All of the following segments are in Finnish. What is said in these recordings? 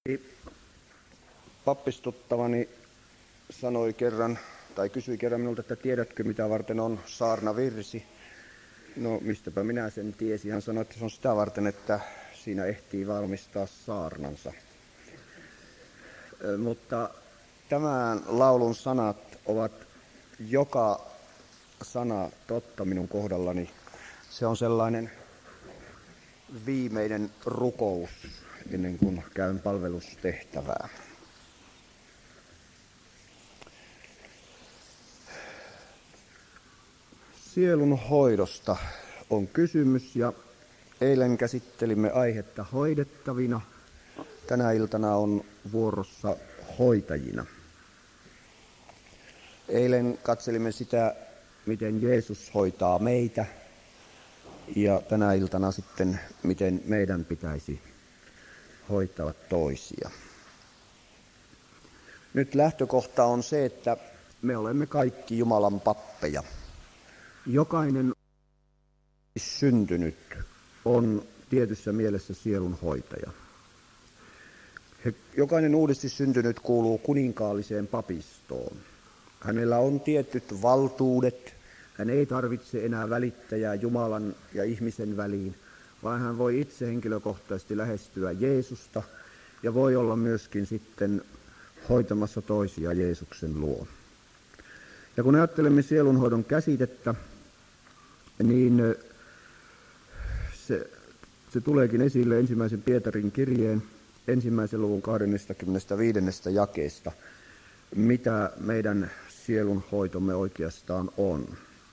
Pappistuttavani kysyi kerran minulta, että tiedätkö mitä varten on saarnavirsi. No mistäpä minä sen tiesin. Hän sanoi, että se on sitä varten, että siinä ehtii valmistaa saarnansa. Mutta tämän laulun sanat ovat joka sana totta minun kohdallani. Se on sellainen viimeinen rukous ennen kuin käyn palvelustehtävää. Sielun hoidosta on kysymys ja eilen käsittelimme aihetta hoidettavina. Tänä iltana on vuorossa hoitajina. Eilen katselimme sitä, miten Jeesus hoitaa meitä ja tänä iltana sitten, miten meidän pitäisi hoitaa toisia. Nyt lähtökohta on se, että me olemme kaikki Jumalan pappeja. Jokainen syntynyt on tietyssä mielessä sielunhoitaja. Jokainen uudesti syntynyt kuuluu kuninkaalliseen papistoon. Hänellä on tietyt valtuudet. Hän ei tarvitse enää välittäjää Jumalan ja ihmisen väliin, vaan hän voi itse henkilökohtaisesti lähestyä Jeesusta ja voi olla myöskin sitten hoitamassa toisia Jeesuksen luo. Ja kun ajattelemme sielunhoidon käsitettä, niin se tuleekin esille ensimmäisen Pietarin kirjeen 1. luvun 25. jakeesta, mitä meidän sielunhoitomme oikeastaan on.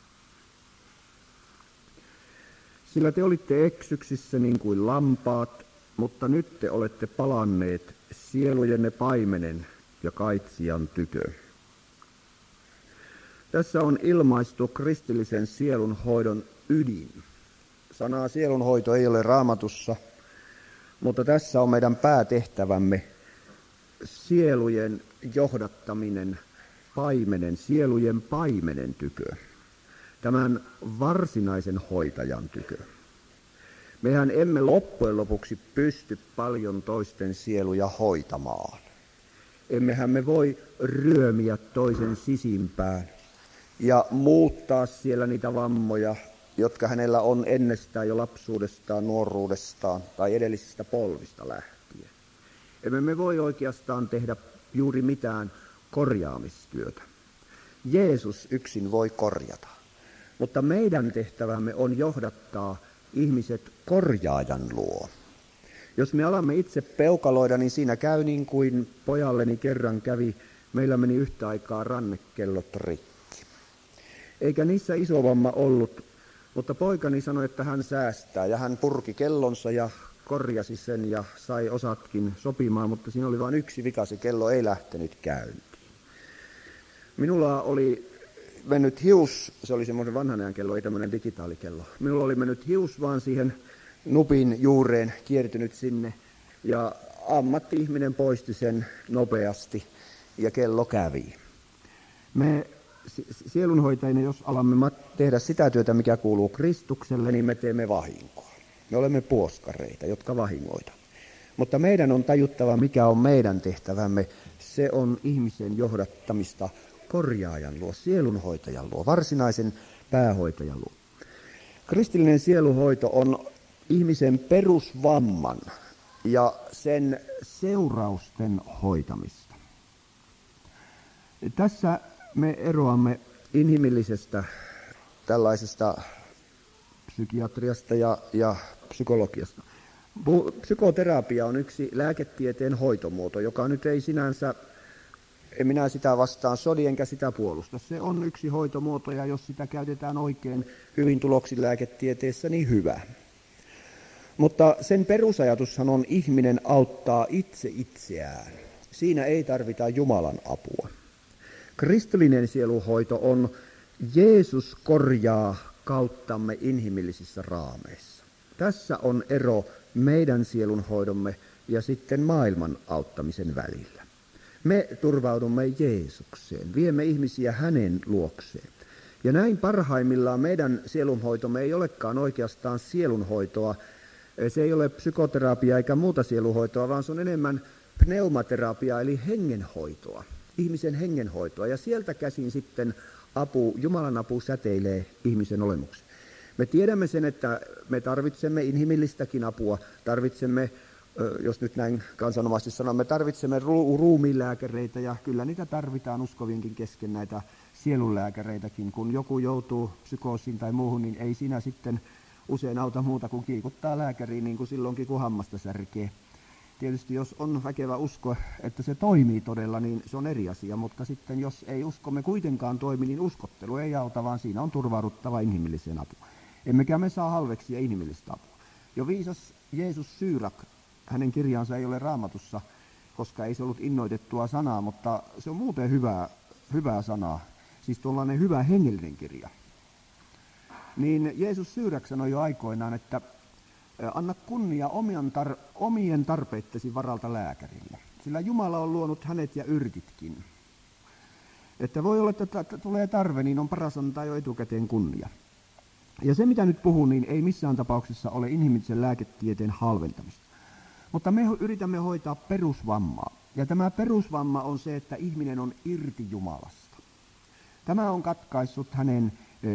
Sillä te olitte eksyksissä niin kuin lampaat, mutta nyt te olette palanneet sielujenne paimenen ja kaitsijan tykö. Tässä on ilmaistu kristillisen sielunhoidon ydin. Sanaa sielunhoito ei ole Raamatussa, mutta tässä on meidän päätehtävämme sielujen johdattaminen sielujen paimenen tykö, tämän varsinaisen hoitajan tykö. Mehän emme loppujen lopuksi pysty paljon toisten sieluja hoitamaan. Emmehän me voi ryömiä toisen sisimpään ja muuttaa siellä niitä vammoja, jotka hänellä on ennestään jo lapsuudestaan, nuoruudestaan tai edellisistä polvista lähtien. Emme me voi oikeastaan tehdä juuri mitään korjaamistyötä. Jeesus yksin voi korjata, mutta meidän tehtävämme on johdattaa ihmiset korjaajan luo. Jos me alamme itse peukaloida, niin siinä käy niin kuin pojalleni kerran kävi. Meillä meni yhtä aikaa rannekellot rikki. Eikä niissä iso vamma ollut, mutta poikani sanoi, että hän säästää ja hän purki kellonsa ja korjasi sen ja sai osatkin sopimaan, mutta siinä oli vain yksi vika, se kello ei lähtenyt käyntiin. Minulla oli mennyt hius, se oli semmoinen vanhan ajan kello, ei tämmöinen digitaalikello. Minulla oli mennyt hius vaan siihen nupin juureen, kiertynyt sinne ja ammatti-ihminen poisti sen nopeasti ja kello kävi. Me sielunhoitajina, jos alamme tehdä sitä työtä, mikä kuuluu Kristukselle, niin me teemme vahinkoa. Me olemme puoskareita, jotka vahingoitamme. Mutta meidän on tajuttava, mikä on meidän tehtävämme. Se on ihmisen johdattamista korjaajan luo, sielunhoitajan luo, varsinaisen päähoitajan luo. Kristillinen sielunhoito on ihmisen perusvamman ja sen seurausten hoitamista. Tässä me eroamme inhimillisestä tällaisesta psykiatriasta ja psykologiasta. Psykoterapia on yksi lääketieteen hoitomuoto, joka nyt ei sinänsä, en minä sitä vastaan sodi enkä sitä puolusta. Se on yksi hoitomuoto ja jos sitä käytetään oikein hyvin tuloksin lääketieteessä, niin hyvä. Mutta sen perusajatushan on ihminen auttaa itse itseään. Siinä ei tarvita Jumalan apua. Kristillinen sielunhoito on Jeesus korjaa kauttamme inhimillisissä raameissa. Tässä on ero meidän sielunhoidomme ja sitten maailman auttamisen välillä. Me turvaudumme Jeesukseen, viemme ihmisiä hänen luokseen. Ja näin parhaimmillaan meidän sielunhoitomme ei olekaan oikeastaan sielunhoitoa. Se ei ole psykoterapiaa eikä muuta sielunhoitoa, vaan se on enemmän pneumaterapiaa eli hengenhoitoa, ihmisen hengenhoitoa. Ja sieltä käsin sitten Jumalan apu säteilee ihmisen olemukseen. Me tiedämme sen, että me tarvitsemme inhimillistäkin apua, tarvitsemme, jos nyt näin kansanomaisesti sanon, me tarvitsemme ruumiinlääkäreitä ja kyllä niitä tarvitaan uskovienkin kesken näitä sielunlääkäreitäkin. Kun joku joutuu psykoosiin tai muuhun, niin ei siinä sitten usein auta muuta kuin kiikuttaa lääkäriin niin kuin silloinkin, kun hammasta särkee. Tietysti jos on väkevä usko, että se toimii todella, niin se on eri asia, mutta sitten jos ei uskomme kuitenkaan toimi, niin uskottelu ei auta, vaan siinä on turvauduttava inhimilliseen apuun. Emmekä me saa halveksia inhimillistä apua. Jo viisas Jeesus Syyrak, hänen kirjaansa ei ole Raamatussa, koska ei se ollut innoitettua sanaa, mutta se on muuten hyvää sanaa, siis tuollainen hyvä hengellinen kirja. Niin Jeesus Syyrak sanoi jo aikoinaan, että anna kunnia omien tarpeittesi varalta lääkärille, sillä Jumala on luonut hänet ja yrtitkin. Että voi olla, että tulee tarve, niin on paras antaa jo etukäteen kunnia. Ja se, mitä nyt puhun, niin ei missään tapauksessa ole inhimillisen lääketieteen halventamista. Mutta me yritämme hoitaa perusvammaa. Ja tämä perusvamma on se, että ihminen on irti Jumalasta. Tämä on katkaissut hänen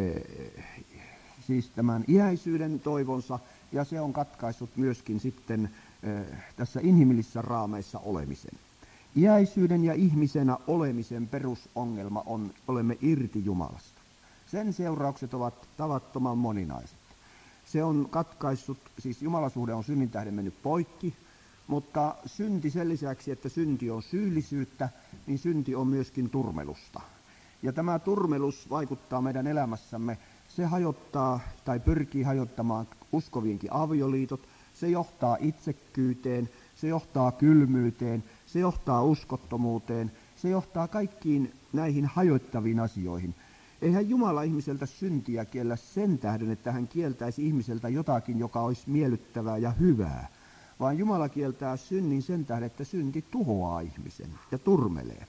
siis tämän iäisyyden toivonsa, ja se on katkaissut myöskin sitten tässä inhimillisissä raameissa olemisen. Iäisyyden ja ihmisenä olemisen perusongelma on, olemme irti Jumalasta. Sen seuraukset ovat tavattoman moninaiset. Se on katkaissut, siis jumalasuhde on synnin tähden mennyt poikki, mutta synti sen lisäksi, että synti on syyllisyyttä, niin synti on myöskin turmelusta. Ja tämä turmelus vaikuttaa meidän elämässämme. Se hajottaa tai pyrkii hajottamaan uskovienkin avioliitot, se johtaa itsekkyyteen, se johtaa kylmyyteen, se johtaa uskottomuuteen, se johtaa kaikkiin näihin hajoittaviin asioihin. Eihän Jumala ihmiseltä syntiä kiellä sen tähden, että hän kieltäisi ihmiseltä jotakin, joka olisi miellyttävää ja hyvää, vaan Jumala kieltää synnin sen tähden, että synti tuhoaa ihmisen ja turmelee.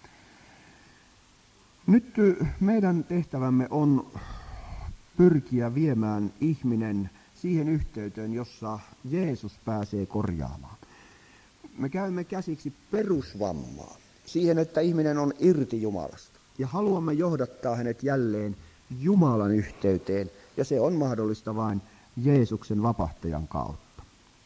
Nyt meidän tehtävämme on pyrkiä viemään ihminen siihen yhteyteen, jossa Jeesus pääsee korjaamaan. Me käymme käsiksi perusvammaan, siihen, että ihminen on irti Jumalasta. Ja haluamme johdattaa hänet jälleen Jumalan yhteyteen, ja se on mahdollista vain Jeesuksen vapahtajan kautta.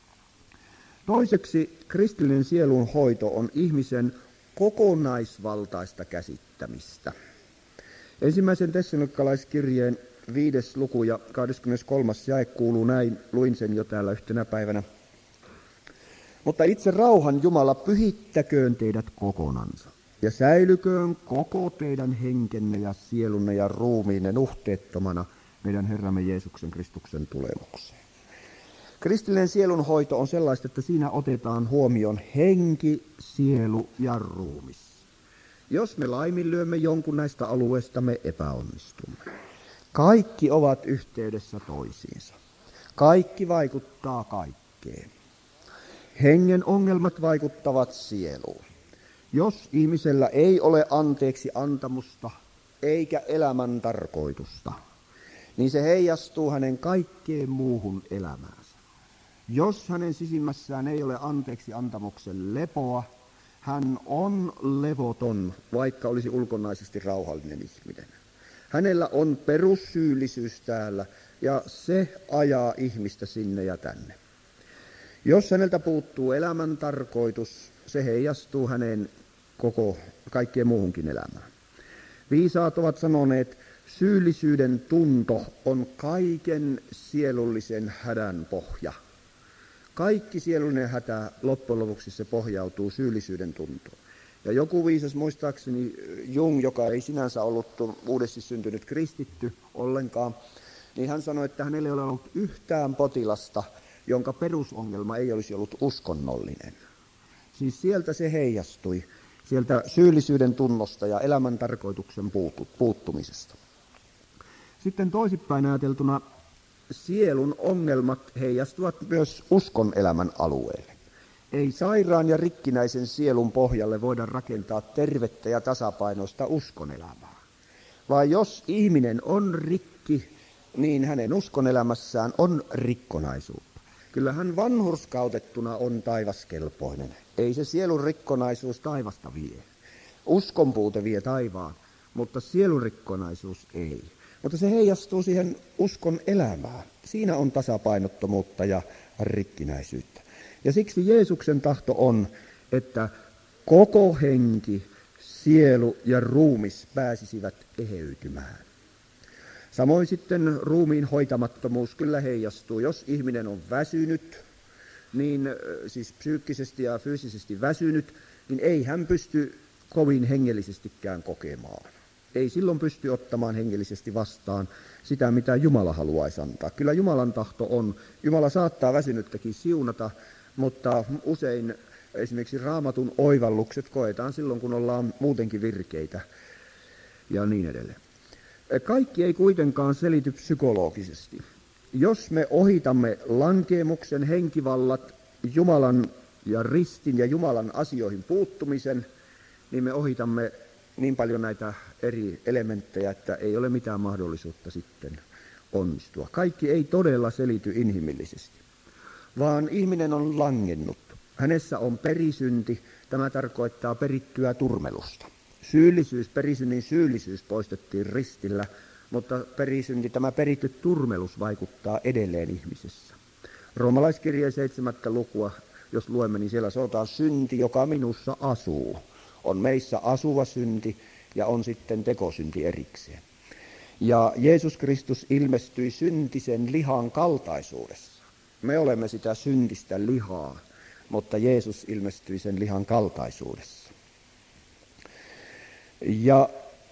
Toiseksi kristillinen sielun hoito on ihmisen kokonaisvaltaista käsittämistä. Ensimmäisen Tessalonikalaiskirjeen 5. luku ja 23. jae kuuluu näin, luin sen jo täällä yhtenä päivänä. Mutta itse rauhan Jumala pyhittäköön teidät kokonansa, ja säilyköön koko teidän henkenne ja sielunne ja ruumiinne nuhteettomana meidän Herramme Jeesuksen Kristuksen tulemukseen. Kristillinen sielunhoito on sellaista, että siinä otetaan huomioon henki, sielu ja ruumis. Jos me laiminlyömme jonkun näistä alueista, me epäonnistumme. Kaikki ovat yhteydessä toisiinsa. Kaikki vaikuttaa kaikkeen. Hengen ongelmat vaikuttavat sieluun. Jos ihmisellä ei ole anteeksi antamusta eikä elämän tarkoitusta, niin se heijastuu hänen kaikkeen muuhun elämäänsä. Jos hänen sisimmässään ei ole anteeksi antamuksen lepoa, hän on levoton, vaikka olisi ulkonaisesti rauhallinen ihminen. Hänellä on perussyyllisyys täällä, ja se ajaa ihmistä sinne ja tänne. Jos häneltä puuttuu elämän tarkoitus, se heijastuu hänen kaikkeen muuhunkin elämään. Viisaat ovat sanoneet, syyllisyyden tunto on kaiken sielullisen hädän pohja. Kaikki sielullinen hätä loppujen lopuksi se pohjautuu syyllisyyden tuntoon. Ja joku viisas, muistaakseni Jung, joka ei sinänsä ollut uudesti syntynyt kristitty ollenkaan, niin hän sanoi, että hänellä ei ole ollut yhtään potilasta, jonka perusongelma ei olisi ollut uskonnollinen. Siis sieltä se heijastui, sieltä syyllisyyden tunnosta ja elämän tarkoituksen puuttumisesta. Sitten toisinpäin ajateltuna sielun ongelmat heijastuvat myös uskon elämän alueelle. Ei sairaan ja rikkinäisen sielun pohjalle voida rakentaa tervettä ja tasapainoista uskonelämää. Vaan jos ihminen on rikki, niin hänen uskonelämässään on rikkonaisuutta. Kyllä hän vanhurskautettuna on taivaskelpoinen. Ei se sielun rikkonaisuus taivasta vie. Uskon puute vie taivaan, mutta sielun rikkonaisuus ei. Mutta se heijastuu siihen uskon elämään. Siinä on tasapainottomuutta ja rikkinäisyyttä. Ja siksi Jeesuksen tahto on, että koko henki, sielu ja ruumis pääsisivät eheytymään. Samoin sitten ruumiin hoitamattomuus kyllä heijastuu. Jos ihminen on väsynyt, niin siis psyykkisesti ja fyysisesti väsynyt, niin ei hän pysty kovin hengellisestikään kokemaan. Ei silloin pysty ottamaan hengellisesti vastaan sitä, mitä Jumala haluaisi antaa. Kyllä Jumalan tahto on. Jumala saattaa väsynyttäkin siunata, mutta usein esimerkiksi Raamatun oivallukset koetaan silloin, kun ollaan muutenkin virkeitä ja niin edelleen. Kaikki ei kuitenkaan selity psykologisesti. Jos me ohitamme lankeemuksen, henkivallat, Jumalan ja ristin ja Jumalan asioihin puuttumisen, niin me ohitamme niin paljon näitä eri elementtejä, että ei ole mitään mahdollisuutta sitten onnistua. Kaikki ei todella selity inhimillisesti, vaan ihminen on langennut. Hänessä on perisynti, tämä tarkoittaa perittyä turmelusta. Perisynnin syyllisyys poistettiin ristillä, mutta perisynti, tämä peritty turmelus vaikuttaa edelleen ihmisessä. Roomalaiskirjeen 7. lukua, jos luemme, niin siellä sanotaan synti, joka minussa asuu. On meissä asuva synti ja on sitten tekosynti erikseen. Ja Jeesus Kristus ilmestyi syntisen lihan kaltaisuudessa. Me olemme sitä syntistä lihaa, mutta Jeesus ilmestyi sen lihan kaltaisuudessa. Ja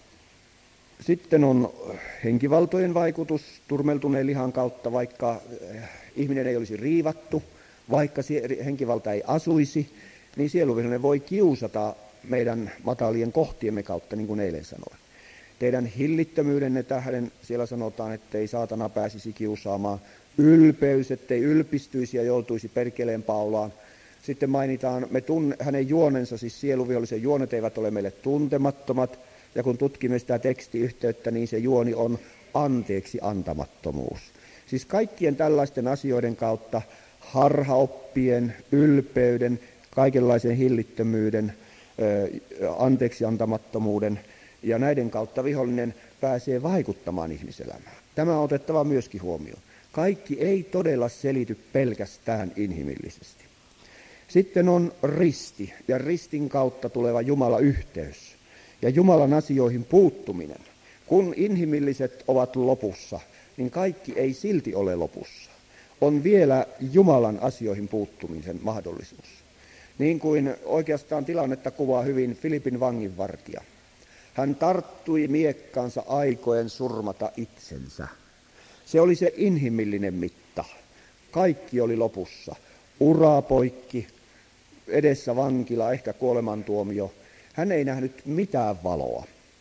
sitten on henkivaltojen vaikutus turmeltuneen lihan kautta, vaikka ihminen ei olisi riivattu, vaikka henkivalta ei asuisi, niin sieluvihollinen voi kiusata meidän matalien kohtiemme kautta, niin kuin eilen sanoin. Teidän hillittömyyden tähden siellä sanotaan, ettei saatana pääsisi kiusaamaan. Ylpeys, ettei ylpistyisi ja joutuisi perkeleen paulaan. Sitten mainitaan, hänen juonensa, siis sieluvihollisen juonet eivät ole meille tuntemattomat. Ja kun tutkimme sitä tekstiyhteyttä, niin se juoni on anteeksi antamattomuus. Siis kaikkien tällaisten asioiden kautta harhaoppien, ylpeyden, kaikenlaisen hillittömyyden, anteeksi antamattomuuden ja näiden kautta vihollinen pääsee vaikuttamaan ihmiselämään. Tämä on otettava myöskin huomioon. Kaikki ei todella selity pelkästään inhimillisesti. Sitten on risti ja ristin kautta tuleva Jumala-yhteys ja Jumalan asioihin puuttuminen. Kun inhimilliset ovat lopussa, niin kaikki ei silti ole lopussa. On vielä Jumalan asioihin puuttumisen mahdollisuus. Niin kuin oikeastaan tilannetta kuvaa hyvin Filipin vanginvartija. Hän tarttui miekkaansa aikoen surmata itsensä. Se oli se inhimillinen mitta. Kaikki oli lopussa. Ura poikki, edessä vankila, ehkä kuolemantuomio. Hän ei nähnyt mitään valoa.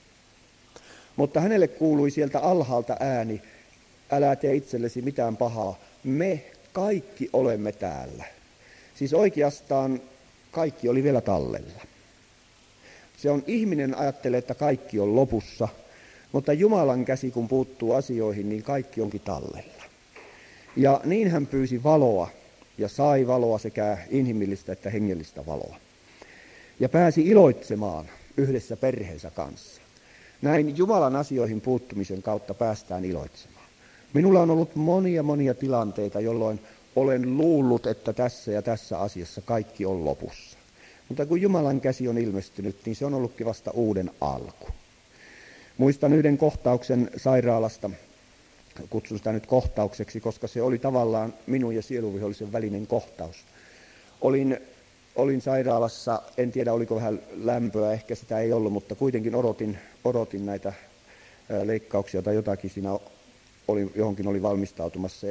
Mutta hänelle kuului sieltä alhaalta ääni, älä tee itsellesi mitään pahaa. Me kaikki olemme täällä. Siis oikeastaan kaikki oli vielä tallella. Se on ihminen ajattelee, että kaikki on lopussa, mutta Jumalan käsi kun puuttuu asioihin, niin kaikki onkin tallella. Ja niin hän pyysi valoa ja sai valoa sekä inhimillistä että hengellistä valoa. Ja pääsi iloitsemaan yhdessä perheensä kanssa. Näin Jumalan asioihin puuttumisen kautta päästään iloitsemaan. Minulla on ollut monia tilanteita, jolloin olen luullut, että tässä ja tässä asiassa kaikki on lopussa. Mutta kun Jumalan käsi on ilmestynyt, niin se on ollutkin vasta uuden alku. Muistan yhden kohtauksen sairaalasta, kutsun sitä nyt kohtaukseksi, koska se oli tavallaan minun ja sieluvihollisen välinen kohtaus. Olin sairaalassa, en tiedä oliko vähän lämpöä, ehkä sitä ei ollut, mutta kuitenkin odotin näitä leikkauksia tai jotakin siinä johonkin oli valmistautumassa.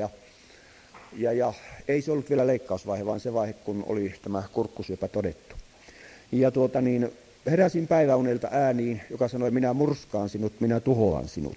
Ja ei se ollut vielä leikkausvaihe, vaan se vaihe, kun oli tämä kurkkusyöpä todettu. Ja heräsin päiväunelta ääniin, joka sanoi, minä murskaan sinut, minä tuhoan sinut.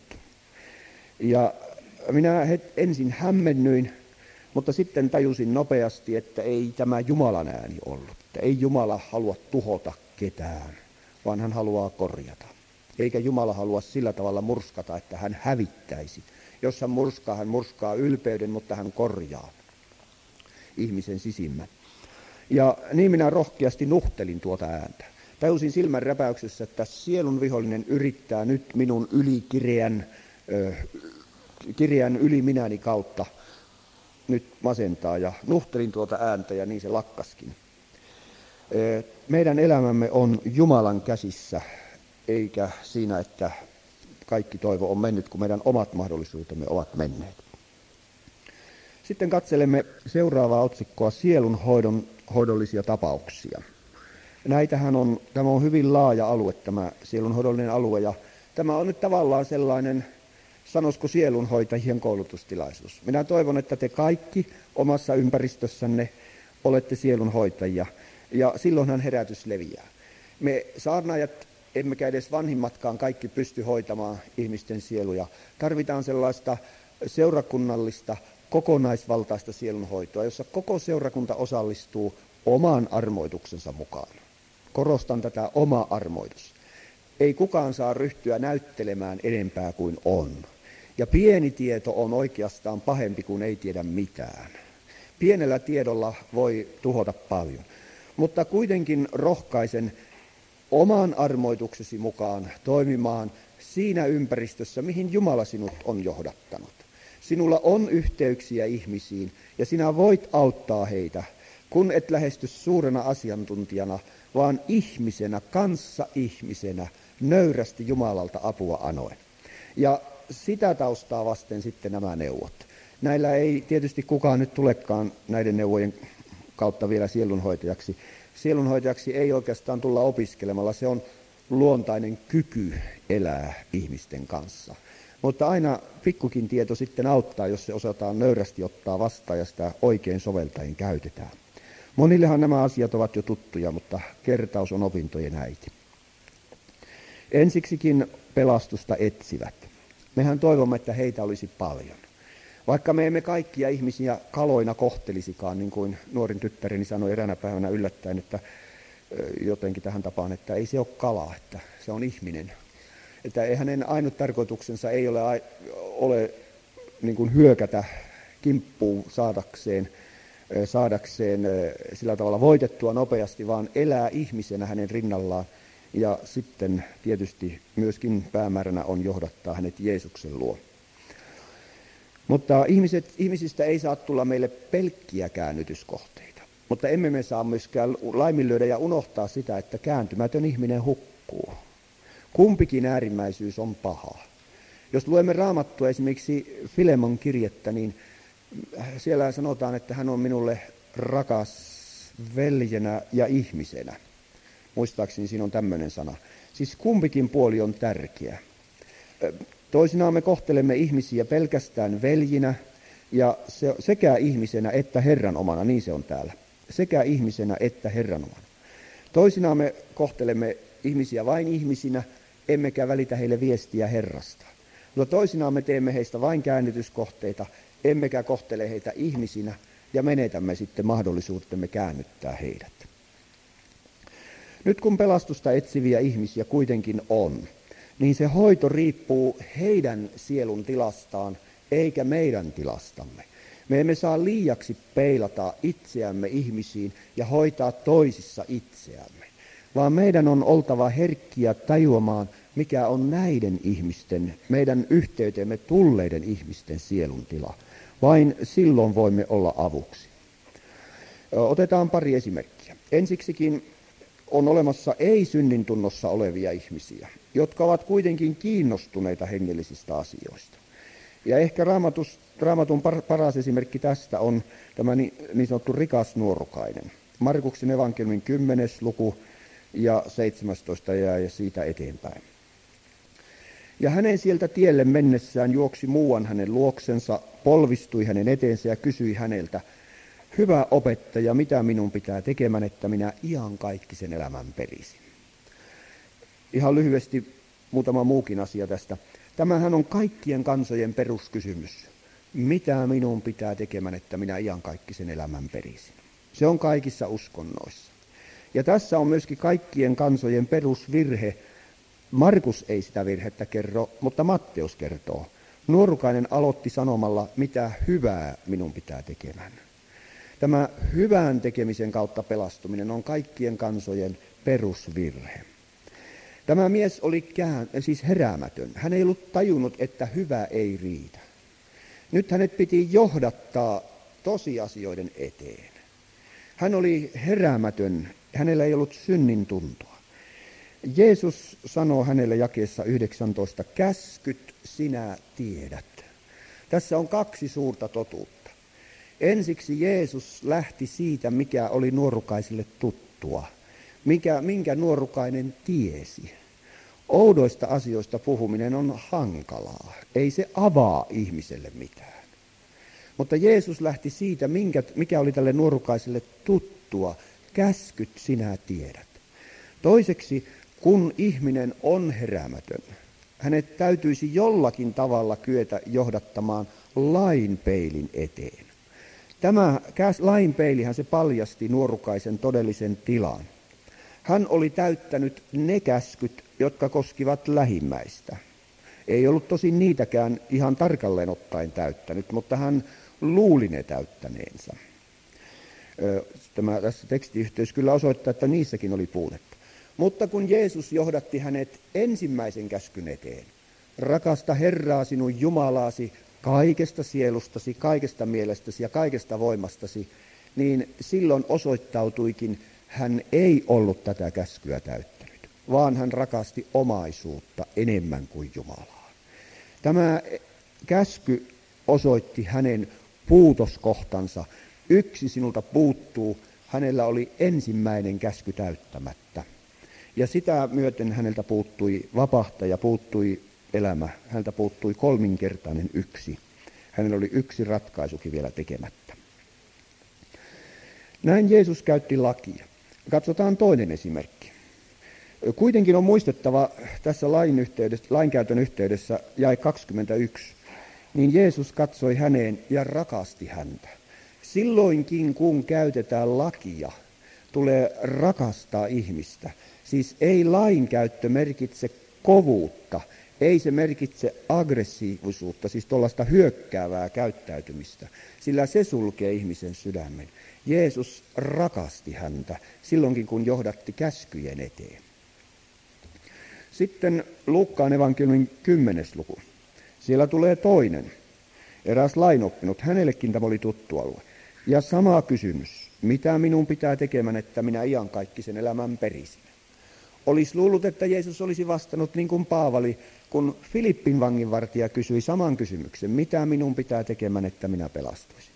Ja minä ensin hämmennyin, mutta sitten tajusin nopeasti, että ei tämä Jumalan ääni ollut. Että ei Jumala halua tuhota ketään, vaan hän haluaa korjata. Eikä Jumala halua sillä tavalla murskata, että hän hävittäisi. Jos hän murskaa ylpeyden, mutta hän korjaa. ihmisen sisimmän. Ja niin minä rohkeasti nuhtelin tuota ääntä. Tajusin silmän räpäyksessä, että sielun vihollinen yrittää nyt minun kireän yliminäni kautta nyt masentaa. Ja nuhtelin tuota ääntä ja niin se lakkaskin. Meidän elämämme on Jumalan käsissä, eikä siinä, että kaikki toivo on mennyt, kun meidän omat mahdollisuutemme ovat menneet. Sitten katselemme seuraavaa otsikkoa sielunhoidollisia tapauksia. Tämä on hyvin laaja alue, tämä sielunhoidollinen alue, ja tämä on nyt tavallaan sellainen, sanoisiko sielunhoitajien koulutustilaisuus. Minä toivon, että te kaikki omassa ympäristössänne olette sielunhoitajia, ja silloinhan herätys leviää. Me saarnaajat, emmekä edes vanhimmatkaan kaikki pysty hoitamaan ihmisten sieluja. Tarvitaan sellaista seurakunnallista, kokonaisvaltaista sielunhoitoa, jossa koko seurakunta osallistuu oman armoituksensa mukaan. Korostan tätä oma armoitus. Ei kukaan saa ryhtyä näyttelemään enempää kuin on. Ja pieni tieto on oikeastaan pahempi kuin ei tiedä mitään. Pienellä tiedolla voi tuhota paljon. Mutta kuitenkin rohkaisen oman armoituksesi mukaan toimimaan siinä ympäristössä, mihin Jumala sinut on johdattanut. Sinulla on yhteyksiä ihmisiin ja sinä voit auttaa heitä, kun et lähesty suurena asiantuntijana, vaan ihmisenä, kanssaihmisenä, nöyrästi Jumalalta apua anoen. Ja sitä taustaa vasten sitten nämä neuvot. Näillä ei tietysti kukaan nyt tulekaan näiden neuvojen kautta vielä sielunhoitajaksi. Sielunhoitajaksi ei oikeastaan tulla opiskelemalla, se on luontainen kyky elää ihmisten kanssa. Mutta aina pikkukin tieto sitten auttaa, jos se osataan nöyrästi ottaa vastaan ja sitä oikein soveltaen käytetään. Monillehan nämä asiat ovat jo tuttuja, mutta kertaus on opintojen äiti. Ensiksikin pelastusta etsivät. Mehän toivomme, että heitä olisi paljon. Vaikka me emme kaikkia ihmisiä kaloina kohtelisikaan, niin kuin nuorin tyttäreni sanoi eräänä päivänä yllättäen, että jotenkin tähän tapaan, että ei se ole kala, että se on ihminen. Että hänen ainut tarkoituksensa ei ole niin kuin hyökätä kimppuun saadakseen sillä tavalla voitettua nopeasti, vaan elää ihmisenä hänen rinnallaan. Ja sitten tietysti myöskin päämääränä on johdattaa hänet Jeesuksen luo. Mutta ihmisistä ei saa tulla meille pelkkiä käännytyskohteita. Mutta emme me saa myöskään laiminlyödä ja unohtaa sitä, että kääntymätön ihminen hukkuu. Kumpikin äärimmäisyys on paha. Jos luemme Raamattua esimerkiksi Filemon kirjettä, niin siellä sanotaan, että hän on minulle rakas veljenä ja ihmisenä. Muistaakseni siinä on tämmöinen sana. Siis kumpikin puoli on tärkeä. Toisinaan me kohtelemme ihmisiä pelkästään veljinä ja sekä ihmisenä että Herran omana, niin se on täällä. Sekä ihmisenä että Herran omana. Toisinaan me kohtelemme ihmisiä vain ihmisinä, emmekä välitä heille viestiä Herrasta. Mutta toisinaan me teemme heistä vain käännytyskohteita, emmekä kohtele heitä ihmisinä ja menetämme sitten mahdollisuutemme käännyttää heidät. Nyt kun pelastusta etsiviä ihmisiä kuitenkin on, niin se hoito riippuu heidän sielun tilastaan, eikä meidän tilastamme. Me emme saa liiaksi peilata itseämme ihmisiin ja hoitaa toisissa itseämme, vaan meidän on oltava herkkiä tajuamaan, mikä on näiden ihmisten, meidän yhteyteemme tulleiden ihmisten sielun tila. Vain silloin voimme olla avuksi. Otetaan pari esimerkkiä. Ensiksikin on olemassa ei-synnintunnossa olevia ihmisiä, jotka ovat kuitenkin kiinnostuneita hengellisistä asioista. Ja ehkä Raamatun paras esimerkki tästä on tämä niin sanottu rikas nuorukainen. Markuksen evankeliumin 10. luku ja 17 ja siitä eteenpäin. Ja hänen sieltä tielle mennessään juoksi muuan hänen luoksensa, polvistui hänen eteensä ja kysyi häneltä, hyvä opettaja, mitä minun pitää tekemään, että minä iankaikkisen elämän perisin. Ihan lyhyesti muutama muukin asia tästä. Tämähän on kaikkien kansojen peruskysymys. Mitä minun pitää tekemään, että minä iankaikkisen elämän perisin? Se on kaikissa uskonnoissa. Ja tässä on myöskin kaikkien kansojen perusvirhe. Markus ei sitä virhettä kerro, mutta Matteus kertoo. Nuorukainen aloitti sanomalla, mitä hyvää minun pitää tekemään. Tämä hyvän tekemisen kautta pelastuminen on kaikkien kansojen perusvirhe. Tämä mies oli siis heräämätön. Hän ei ollut tajunnut, että hyvä ei riitä. Nyt hänet piti johdattaa tosiasioiden eteen. Hän oli heräämätön, hänellä ei ollut synnin tuntoa. Jeesus sanoo hänelle jakeessa 19, käskyt sinä tiedät. Tässä on kaksi suurta totuutta. Ensiksi Jeesus lähti siitä, mikä oli nuorukaisille tuttua, minkä nuorukainen tiesi. Oudoista asioista puhuminen on hankalaa, ei se avaa ihmiselle mitään. Mutta Jeesus lähti siitä, mikä oli tälle nuorukaiselle tuttua, käskyt sinä tiedät. Toiseksi, kun ihminen on heräämätön, hänet täytyisi jollakin tavalla kyetä johdattamaan lainpeilin eteen. Tämä lainpeilihän se paljasti nuorukaisen todellisen tilan. Hän oli täyttänyt ne käskyt, jotka koskivat lähimmäistä. Ei ollut tosin niitäkään ihan tarkalleen ottaen täyttänyt, mutta hän luuli ne täyttäneensä. Tässä tekstiyhteys kyllä osoittaa, että niissäkin oli puutetta. Mutta kun Jeesus johdatti hänet ensimmäisen käskyn eteen, rakasta Herraa sinun Jumalaasi kaikesta sielustasi, kaikesta mielestäsi ja kaikesta voimastasi, niin silloin osoittautuikin, hän ei ollut tätä käskyä täyttänyt, vaan hän rakasti omaisuutta enemmän kuin Jumalaa. Tämä käsky osoitti hänen puutoskohtansa. Yksi sinulta puuttuu, hänellä oli ensimmäinen käsky täyttämättä. Ja sitä myöten häneltä puuttui vapahtaja, puuttui elämä, häneltä puuttui kolminkertainen yksi. Hänellä oli yksi ratkaisukin vielä tekemättä. Näin Jeesus käytti lakia. Katsotaan toinen esimerkki. Kuitenkin on muistettava tässä lainkäytön yhteydessä jae 21, niin Jeesus katsoi häneen ja rakasti häntä. Silloinkin kun käytetään lakia, tulee rakastaa ihmistä. Siis ei lainkäyttö merkitse kovuutta, ei se merkitse aggressiivisuutta, siis tuollaista hyökkäävää käyttäytymistä, sillä se sulkee ihmisen sydämen. Jeesus rakasti häntä silloinkin, kun johdatti käskyjen eteen. Sitten Luukkaan evankeliumin 10. luku. Siellä tulee toinen, eräs lainoppinut. Hänellekin tämä oli tuttu alue. Ja sama kysymys, mitä minun pitää tekemään, että minä iankaikkisen elämän perisin. Olisi luullut, että Jeesus olisi vastannut niin kuin Paavali, kun Filippin vanginvartija kysyi saman kysymyksen, mitä minun pitää tekemään, että minä pelastuisin.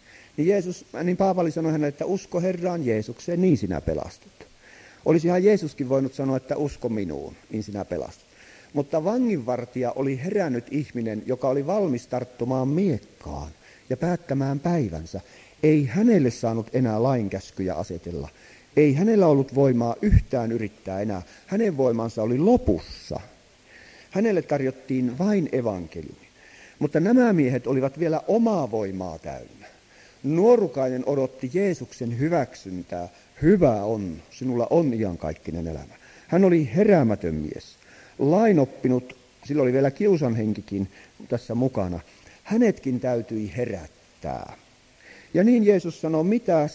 Niin Paavali sanoi hänelle, että usko Herraan Jeesukseen, niin sinä pelastut. Olisihan Jeesuskin voinut sanoa, että usko minuun, niin sinä pelastut. Mutta vanginvartija oli herännyt ihminen, joka oli valmis tarttumaan miekkaan ja päättämään päivänsä. Ei hänelle saanut enää lainkäskyjä asetella. Ei hänellä ollut voimaa yhtään yrittää enää. Hänen voimansa oli lopussa. Hänelle tarjottiin vain evankeliumi. Mutta nämä miehet olivat vielä omaa voimaa täynnä. Nuorukainen odotti Jeesuksen hyväksyntää. Hyvä on, sinulla on iankaikkinen elämä. Hän oli heräämätön mies. Lainoppinut, sillä oli vielä kiusanhenkikin tässä mukana. Hänetkin täytyi herättää. Ja niin Jeesus sanoi,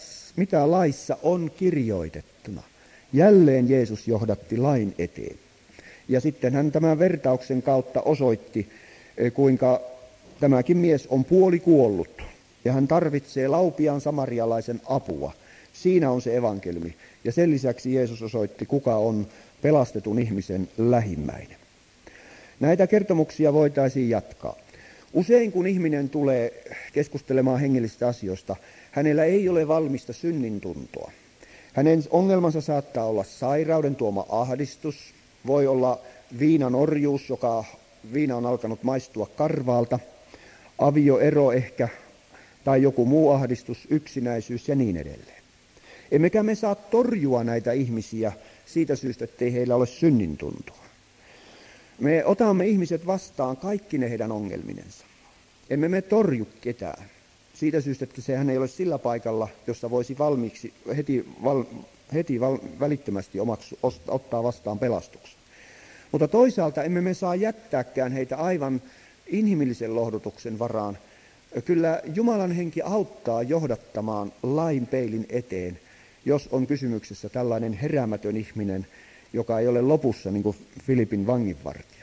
mitä laissa on kirjoitettuna. Jälleen Jeesus johdatti lain eteen. Ja sitten hän tämän vertauksen kautta osoitti, kuinka tämäkin mies on puolikuollut. Ja hän tarvitsee laupiaan samarialaisen apua. Siinä on se evankeliumi. Ja sen lisäksi Jeesus osoitti, kuka on pelastetun ihmisen lähimmäinen. Näitä kertomuksia voitaisiin jatkaa. Usein kun ihminen tulee keskustelemaan hengellisistä asioista, hänellä ei ole valmista synnintuntoa. Hänen ongelmansa saattaa olla sairauden tuoma ahdistus, voi olla viinan orjuus, joka viina on alkanut maistua karvaalta, avioero ehkä, tai joku muu ahdistus, yksinäisyys ja niin edelleen. Emmekä me saa torjua näitä ihmisiä siitä syystä, ettei heillä ole synnintuntoa. Me otamme ihmiset vastaan kaikki ne heidän ongelminensa. Emme me torju ketään siitä syystä, että sehän ei ole sillä paikalla, jossa voisi valmiiksi välittömästi ottaa vastaan pelastuksen. Mutta toisaalta emme me saa jättääkään heitä aivan inhimillisen lohdutuksen varaan, Kyllä Jumalan henki auttaa johdattamaan lain peilin eteen, jos on kysymyksessä tällainen heräämätön ihminen, joka ei ole lopussa niin kuin Filipin vanginvartija.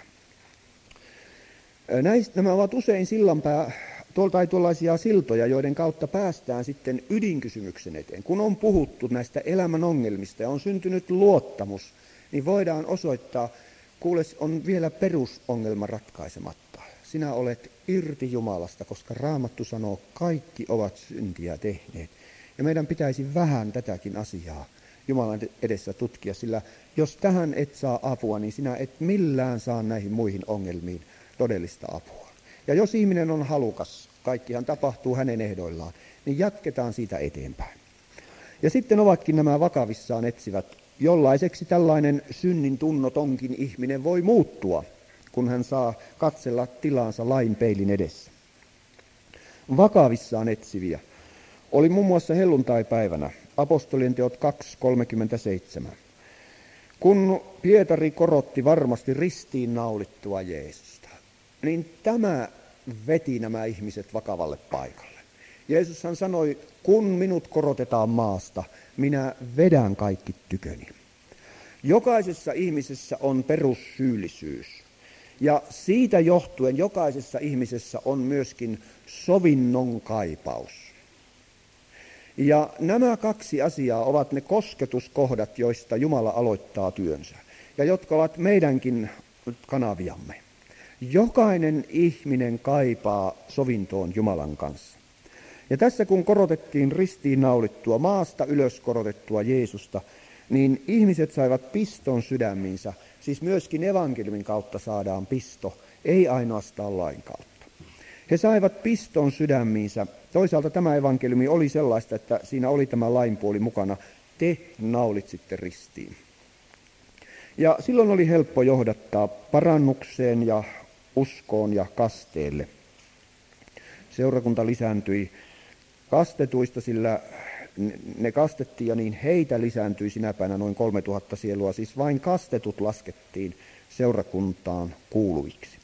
Nämä ovat usein tuollaisia siltoja, joiden kautta päästään sitten ydinkysymyksen eteen. Kun on puhuttu näistä elämän ongelmista ja on syntynyt luottamus, niin voidaan osoittaa, kuule, on vielä perusongelma ratkaisematta. Sinä olet irti Jumalasta, koska Raamattu sanoo, kaikki ovat syntiä tehneet. Ja meidän pitäisi vähän tätäkin asiaa Jumalan edessä tutkia, sillä jos tähän et saa apua, niin sinä et millään saa näihin muihin ongelmiin todellista apua. Ja jos ihminen on halukas, kaikkihan tapahtuu hänen ehdoillaan, niin jatketaan siitä eteenpäin. Ja sitten ovatkin nämä vakavissaan etsivät, jollaiseksi tällainen synnin tunnotonkin ihminen voi muuttua, kun hän saa katsella tilaansa lain peilin edessä. Vakavissaan etsiviä oli muun muassa helluntaipäivänä, apostolien teot 2.37. Kun Pietari korotti varmasti ristiin naulittua Jeesusta, niin tämä veti nämä ihmiset vakavalle paikalle. Jeesushan sanoi, kun minut korotetaan maasta, minä vedän kaikki tyköni. Jokaisessa ihmisessä on perussyyllisyys. Ja siitä johtuen jokaisessa ihmisessä on myöskin sovinnon kaipaus. Ja nämä kaksi asiaa ovat ne kosketuskohdat, joista Jumala aloittaa työnsä. Ja jotka ovat meidänkin kanaviamme. Jokainen ihminen kaipaa sovintoon Jumalan kanssa. Ja tässä kun korotettiin ristiin naulittua maasta ylös korotettua Jeesusta, niin ihmiset saivat piston sydämiinsä. Siis myöskin evankeliumin kautta saadaan pisto, ei ainoastaan lain kautta. He saivat piston sydämiinsä. Toisaalta tämä evankeliumi oli sellaista, että siinä oli tämä lainpuoli mukana. Te naulitsitte ristiin. Ja silloin oli helppo johdattaa parannukseen ja uskoon ja kasteelle. Seurakunta lisääntyi kastetuista, sillä ne kastettiin ja niin heitä lisääntyi sinä päivänä noin 3000 sielua. Siis vain kastetut laskettiin seurakuntaan kuuluviksi.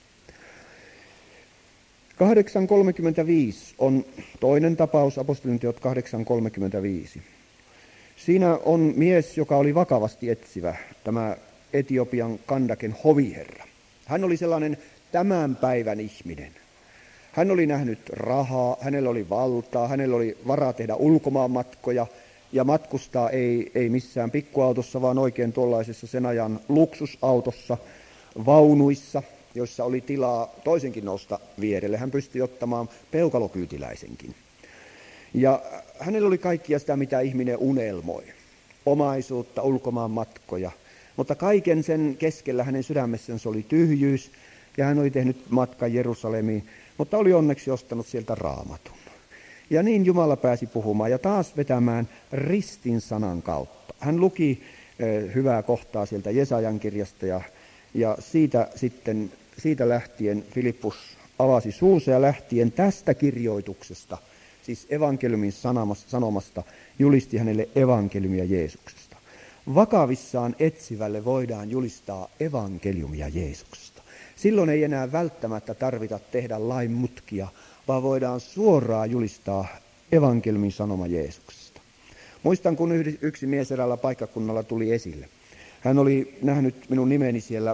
8.35 on toinen tapaus, apostolien teot 8.35. Siinä on mies, joka oli vakavasti etsivä, tämä Etiopian Kandaken hoviherra. Hän oli sellainen tämän päivän ihminen. Hän oli nähnyt rahaa, hänellä oli valtaa, hänellä oli varaa tehdä ulkomaanmatkoja ja matkustaa ei missään pikkuautossa, vaan oikein tuollaisessa sen ajan luksusautossa, vaunuissa, joissa oli tilaa toisenkin nousta vierelle. Hän pystyi ottamaan peukalokyytiläisenkin. Ja hänellä oli kaikkia sitä, mitä ihminen unelmoi. Omaisuutta, ulkomaanmatkoja. Mutta kaiken sen keskellä hänen sydämessänsä oli tyhjyys ja hän oli tehnyt matkan Jerusalemiin, mutta oli onneksi ostanut sieltä Raamatun. Ja niin Jumala pääsi puhumaan ja taas vetämään ristin sanan kautta. Hän luki hyvää kohtaa sieltä Jesajan kirjasta ja siitä lähtien Filippus avasi suunsa ja lähtien tästä kirjoituksesta, siis evankeliumin sanomasta, julisti hänelle evankeliumia Jeesuksesta. Vakavissaan etsivälle voidaan julistaa evankeliumia Jeesuksesta. Silloin ei enää välttämättä tarvita tehdä lain mutkia, vaan voidaan suoraan julistaa evankeliumin sanoma Jeesuksesta. Muistan, kun yksi mies eräällä paikkakunnalla tuli esille. Hän oli nähnyt minun nimeni siellä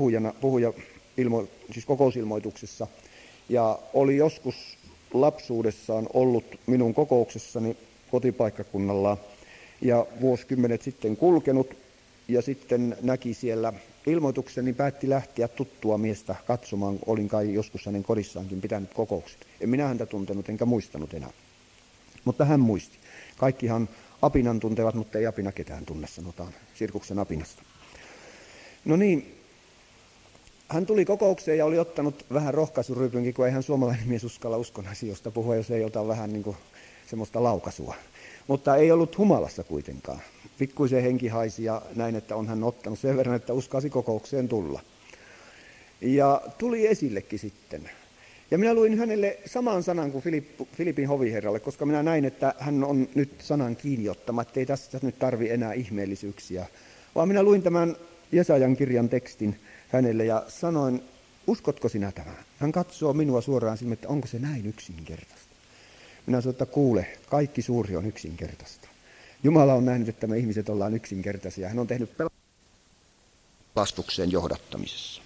siis kokousilmoituksessa ja oli joskus lapsuudessaan ollut minun kokouksessani kotipaikkakunnalla ja vuosikymmenet sitten kulkenut ja sitten näki siellä ilmoituksen, niin päätti lähteä tuttua miestä katsomaan. Olin kai joskus hänen kodissaankin pitänyt kokoukset. En minä häntä tuntenut enkä muistanut enää. Mutta hän muisti. Kaikkihan apinan tuntevat, mutta ei apina ketään tunne, sanotaan sirkuksen apinasta. No niin, hän tuli kokoukseen ja oli ottanut vähän rohkaisuryypynkin, kun eihän suomalainen mies uskalla uskon asioista puhua, jos ei ota vähän niin kuin semmoista laukaisua. Mutta ei ollut humalassa kuitenkaan. Pikkuisen henki haisi ja näin, että on hän ottanut sen verran, että uskasi kokoukseen tulla. Ja tuli esillekin sitten. Ja minä luin hänelle saman sanan kuin Filipin hoviherralle, koska minä näin, että hän on nyt sanan kiinni ottama, ettei tässä nyt tarvi enää ihmeellisyyksiä. Vaan minä luin tämän Jesajan kirjan tekstin hänelle ja sanoin uskotko sinä tämän? Hän katsoo minua suoraan silmiin, että onko se näin yksinkertaista. Minä sanon, että kuule, kaikki suuri on yksinkertaista. Jumala on nähnyt, että me ihmiset ollaan yksinkertaisia. Hän on tehnyt pelastukseen johdattamisessa.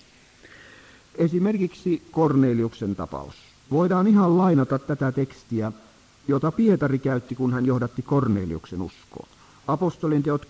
Esimerkiksi Korneliuksen tapaus. Voidaan ihan lainata tätä tekstiä, jota Pietari käytti, kun hän johdatti Korneliuksen uskoon. Apostolien teot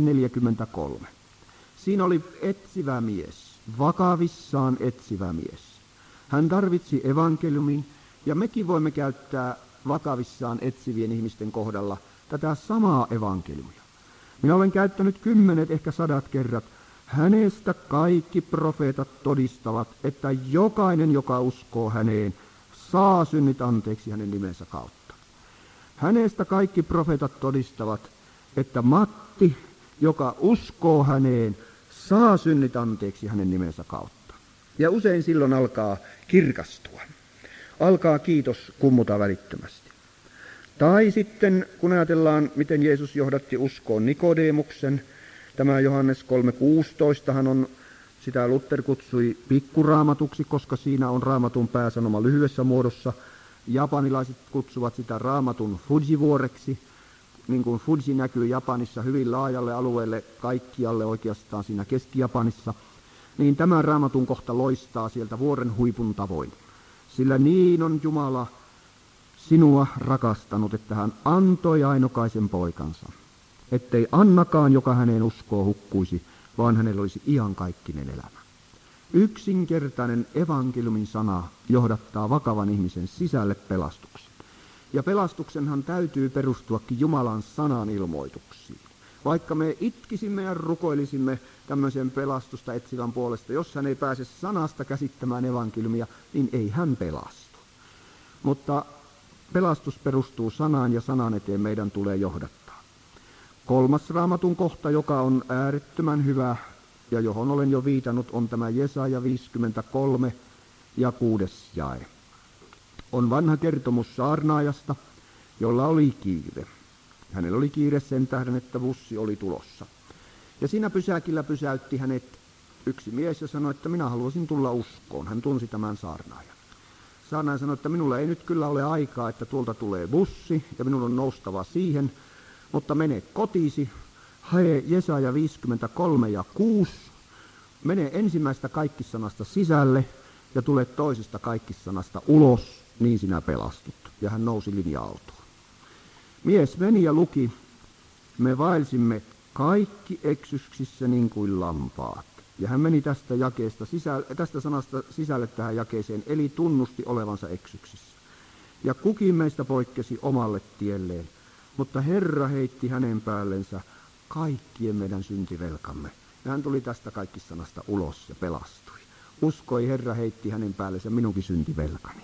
10.43. Siinä oli etsivä mies, vakavissaan etsivä mies. Hän tarvitsi evankeliumin, ja mekin voimme käyttää vakavissaan etsivien ihmisten kohdalla tätä samaa evankeliumia. Minä olen käyttänyt 10, ehkä 100 kerrat. Hänestä kaikki profeetat todistavat, että jokainen, joka uskoo häneen, saa synnit anteeksi hänen nimensä kautta. Hänestä kaikki profeetat todistavat, että Matti, joka uskoo häneen, saa synnit anteeksi hänen nimensä kautta. Ja usein silloin alkaa kirkastua. Alkaa kiitos kummuta välittömästi. Tai sitten, kun ajatellaan, miten Jeesus johdatti uskoon Nikodemuksen, tämä Johannes 3.16 on, sitä Luther kutsui pikkuraamatuksi, koska siinä on raamatun pääsanoma lyhyessä muodossa. Japanilaiset kutsuvat sitä raamatun Fujivuoreksi, niin kuin Fuji näkyy Japanissa hyvin laajalle alueelle, kaikkialle oikeastaan siinä Keski-Japanissa, niin tämä raamatun kohta loistaa sieltä vuoren huipun tavoin. Sillä niin on Jumala sinua rakastanut, että hän antoi ainokaisen poikansa, ettei annakaan, joka häneen uskoo, hukkuisi, vaan hänellä olisi iankaikkinen elämä. Yksinkertainen evankeliumin sana johdattaa vakavan ihmisen sisälle pelastuksen. Ja pelastuksenhan täytyy perustuakin Jumalan sanan ilmoituksiin. Vaikka me itkisimme ja rukoilisimme tämmöisen pelastusta etsivän puolesta, jos hän ei pääse sanasta käsittämään evankeliumia, niin ei hän pelastu. Mutta pelastus perustuu sanaan, ja sanan eteen meidän tulee johdattaa. 3. raamatun kohta, joka on äärettömän hyvä ja johon olen jo viitannut, on tämä Jesaja 53 ja 6. jae. On vanha kertomus saarnaajasta, jolla oli kiire. Hänellä oli kiire sen tähden, että bussi oli tulossa. Ja siinä pysäkillä pysäytti hänet yksi mies ja sanoi, että minä haluaisin tulla uskoon. Hän tunsi tämän saarnaajan. Saarnaaja sanoi, että minulla ei nyt kyllä ole aikaa, että tuolta tulee bussi ja minun on noustava siihen, mutta mene kotiisi, hae Jesaja 53 ja 6, mene ensimmäistä kaikkisanasta sisälle ja tule toisesta kaikkisanasta ulos, niin sinä pelastut. Ja hän nousi linja-autoon. Mies meni ja luki, me vaelsimme kaikki eksyksissä niin kuin lampaat. Ja hän meni tästä sanasta sisälle tähän jakeeseen, eli tunnusti olevansa eksyksissä. Ja kukin meistä poikkesi omalle tielleen, mutta Herra heitti hänen päällensä kaikkien meidän syntivelkamme. Ja hän tuli tästä kaikkisanasta ulos ja pelastui. Uskoi, Herra heitti hänen päällensä minunkin syntivelkani.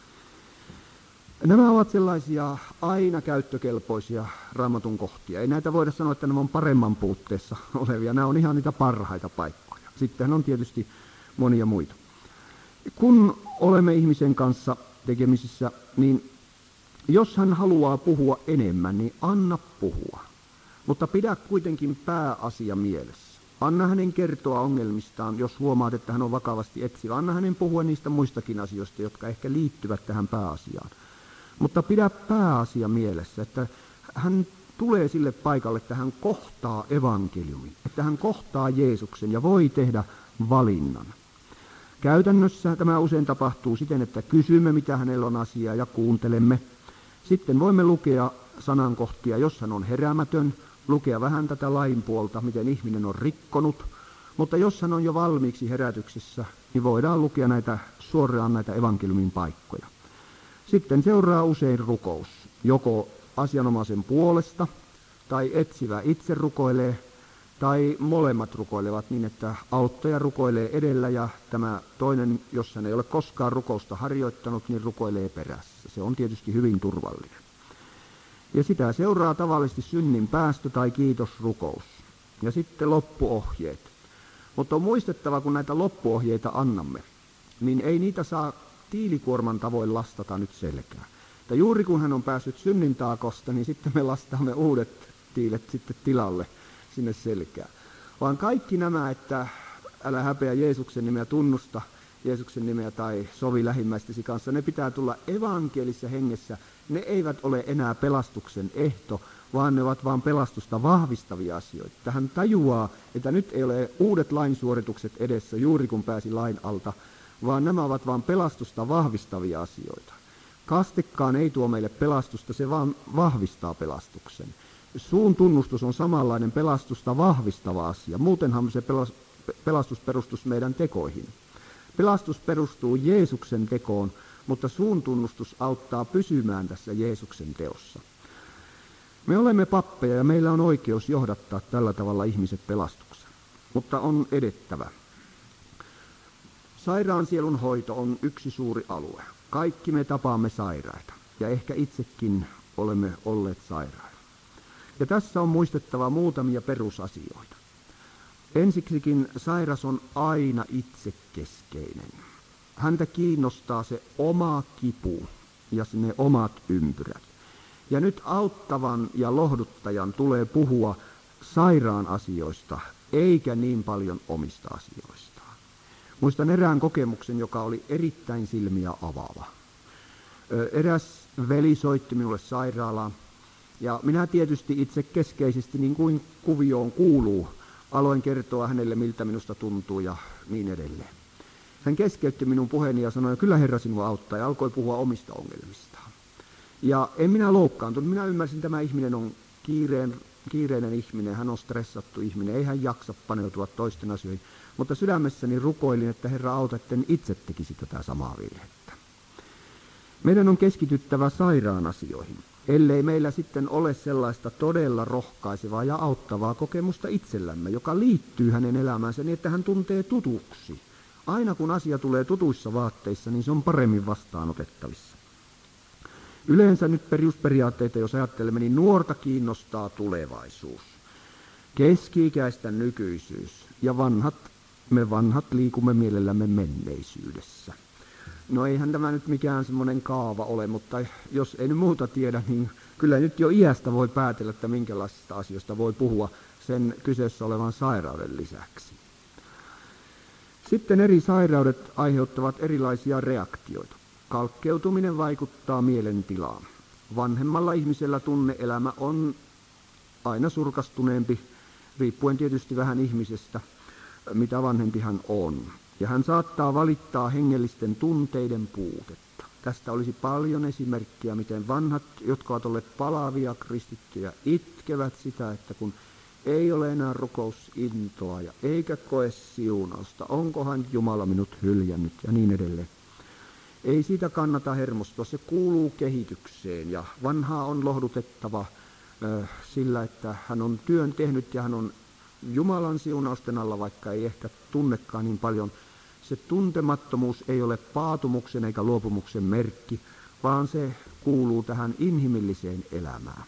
Nämä ovat sellaisia aina käyttökelpoisia raamatun kohtia. Ei näitä voida sanoa, että nämä on paremman puutteessa olevia. Nämä on ihan niitä parhaita paikkoja. Sitten on tietysti monia muita. Kun olemme ihmisen kanssa tekemisissä, niin jos hän haluaa puhua enemmän, niin anna puhua. Mutta pidä kuitenkin pääasia mielessä. Anna hänen kertoa ongelmistaan, jos huomaat, että hän on vakavasti etsivä. Anna hänen puhua niistä muistakin asioista, jotka ehkä liittyvät tähän pääasiaan. Mutta pidä pääasia mielessä, että hän tulee sille paikalle, että hän kohtaa evankeliumin, että hän kohtaa Jeesuksen ja voi tehdä valinnan. Käytännössä tämä usein tapahtuu siten, että kysymme, mitä hänellä on asiaa, ja kuuntelemme. Sitten voimme lukea sanankohtia, jos hän on heräämätön, lukea vähän tätä lain puolta, miten ihminen on rikkonut. Mutta jos hän on jo valmiiksi herätyksessä, niin voidaan lukea suoraan näitä evankeliumin paikkoja. Sitten seuraa usein rukous, joko asianomaisen puolesta, tai etsivä itse rukoilee, tai molemmat rukoilevat niin, että auttaja rukoilee edellä ja tämä toinen, jos hän ei ole koskaan rukousta harjoittanut, niin rukoilee perässä. Se on tietysti hyvin turvallinen. Ja sitä seuraa tavallisesti synnin päästö tai kiitosrukous. Ja sitten loppuohjeet. Mutta on muistettava, kun näitä loppuohjeita annamme, niin ei niitä saa tiilikuorman tavoin lastata nyt selkää. Että juuri kun hän on päässyt synnin taakosta, niin sitten me lastaamme uudet tiilet sitten tilalle sinne selkään. Vaan kaikki nämä, että älä häpeä Jeesuksen nimeä, tunnusta Jeesuksen nimeä tai sovi lähimmäistesi kanssa. Ne pitää tulla evankelisessa hengessä. Ne eivät ole enää pelastuksen ehto, vaan ne ovat vain pelastusta vahvistavia asioita. Hän tajuaa, että nyt ei ole uudet lainsuoritukset edessä juuri kun pääsi lain alta, vaan nämä ovat vain pelastusta vahvistavia asioita. Kastekaan ei tuo meille pelastusta, se vaan vahvistaa pelastuksen. Suun tunnustus on samanlainen pelastusta vahvistava asia. Muutenhan se pelastus perustuisi meidän tekoihin. Pelastus perustuu Jeesuksen tekoon, mutta suun tunnustus auttaa pysymään tässä Jeesuksen teossa. Me olemme pappeja ja meillä on oikeus johdattaa tällä tavalla ihmiset pelastukseen, mutta on edettävä. Sairaan sielun hoito on yksi suuri alue. Kaikki me tapaamme sairaita ja ehkä itsekin olemme olleet sairaita. Ja tässä on muistettava muutamia perusasioita. Ensiksikin sairas on aina itsekeskeinen. Häntä kiinnostaa se oma kipu ja ne omat ympyrät. Ja nyt auttavan ja lohduttajan tulee puhua sairaan asioista, eikä niin paljon omista asioistaan. Muistan erään kokemuksen, joka oli erittäin silmiä avaava. Eräs veli soitti minulle sairaalaan, ja minä tietysti itse keskeisesti, niin kuin kuvioon kuuluu, aloin kertoa hänelle, miltä minusta tuntuu ja niin edelleen. Hän keskeytti minun puheeni ja sanoi, kyllä Herra sinua auttaa, ja alkoi puhua omista ongelmistaan. Ja en minä loukkaantunut, minä ymmärsin, että tämä ihminen on kiireinen ihminen, hän on stressattu ihminen, ei hän jaksa paneutua toisten asioihin. Mutta sydämessäni rukoilin, että Herra auta, etten itse tekisi tätä samaa virhettä. Meidän on keskityttävä sairaan asioihin, ellei meillä sitten ole sellaista todella rohkaisevaa ja auttavaa kokemusta itsellämme, joka liittyy hänen elämäänsä niin, että hän tuntee tutuksi. Aina kun asia tulee tutuissa vaatteissa, niin se on paremmin vastaanotettavissa. Yleensä nyt perusperiaatteita, jos ajattelemme, niin nuorta kiinnostaa tulevaisuus, keski-ikäistä nykyisyys ja me vanhat liikumme mielellämme menneisyydessä. No eihän tämä nyt mikään semmoinen kaava ole, mutta jos ei nyt muuta tiedä, niin kyllä nyt jo iästä voi päätellä, että minkälaisista asioista voi puhua sen kyseessä olevan sairauden lisäksi. Sitten eri sairaudet aiheuttavat erilaisia reaktioita. Kalkkeutuminen vaikuttaa mielentilaan. Vanhemmalla ihmisellä tunne-elämä on aina surkastuneempi, riippuen tietysti vähän ihmisestä, mitä vanhempi hän on. Ja hän saattaa valittaa hengellisten tunteiden puutetta. Tästä olisi paljon esimerkkiä, miten vanhat, jotka ovat olleet palavia kristittyjä, itkevät sitä, että kun ei ole enää rukousintoa ja eikä koe siunausta, onkohan Jumala minut hyljännyt ja niin edelleen. Ei siitä kannata hermostua, se kuuluu kehitykseen ja vanhaa on lohdutettava sillä, että hän on työn tehnyt ja hän on Jumalan siunausten alla, vaikka ei ehkä tunnekaan niin paljon. Se tuntemattomuus ei ole paatumuksen eikä luopumuksen merkki, vaan se kuuluu tähän inhimilliseen elämään.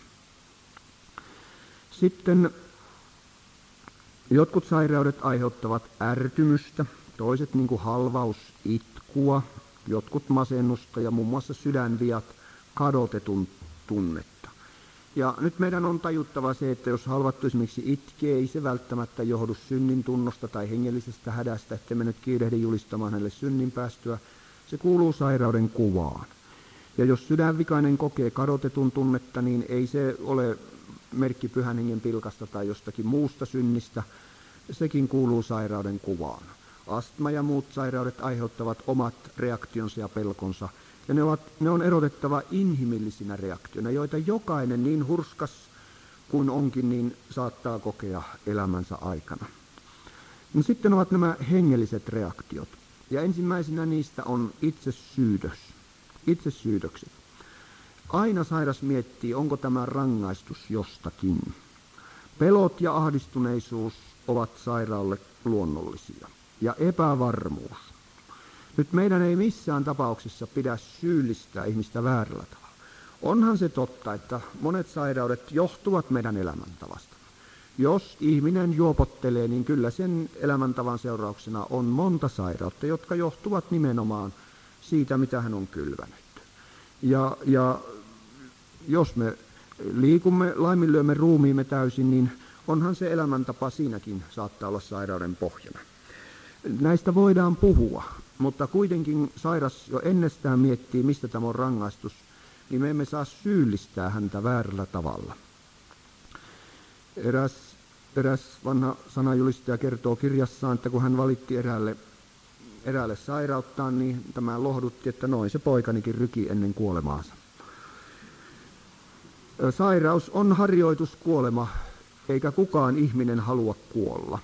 Sitten jotkut sairaudet aiheuttavat ärtymystä, toiset niin kuin halvaus, itkua, jotkut masennusta ja muun muassa sydänviat, kadotetun tunnetta. Ja nyt meidän on tajuttava se, että jos halvattu esimerkiksi itkee, ei se välttämättä johdu synnin tunnosta tai hengellisestä hädästä, että me nyt kiirehdi julistamaan hänelle synnin päästyä. Se kuuluu sairauden kuvaan. Ja jos sydänvikainen kokee kadotetun tunnetta, niin ei se ole merkki pyhän hengen pilkasta tai jostakin muusta synnistä. Sekin kuuluu sairauden kuvaan. Astma ja muut sairaudet aiheuttavat omat reaktionsa ja pelkonsa. Ja ne on erotettava inhimillisinä reaktioina, joita jokainen niin hurskas kuin onkin, niin saattaa kokea elämänsä aikana. No sitten ovat nämä hengelliset reaktiot. Ja ensimmäisenä niistä on itsesyytökset. Aina sairas miettii, onko tämä rangaistus jostakin. Pelot ja ahdistuneisuus ovat sairaalle luonnollisia. Ja epävarmuus. Nyt meidän ei missään tapauksessa pidä syyllistää ihmistä väärällä tavalla. Onhan se totta, että monet sairaudet johtuvat meidän elämäntavasta. Jos ihminen juopottelee, niin kyllä sen elämäntavan seurauksena on monta sairautta, jotka johtuvat nimenomaan siitä, mitä hän on kylvänyt. Ja jos me liikumme, laiminlyömme ruumiimme täysin, niin onhan se elämäntapa siinäkin saattaa olla sairauden pohjana. Näistä voidaan puhua, mutta kuitenkin sairas jo ennestään miettii, mistä tämä on rangaistus, niin me emme saa syyllistää häntä väärällä tavalla. Eräs vanha sanajulistaja kertoo kirjassaan, että kun hän valitti eräälle sairauttaan, niin tämä lohdutti, että noin se poikanikin ryki ennen kuolemaansa. Sairaus on harjoituskuolema, eikä kukaan ihminen halua kuolla.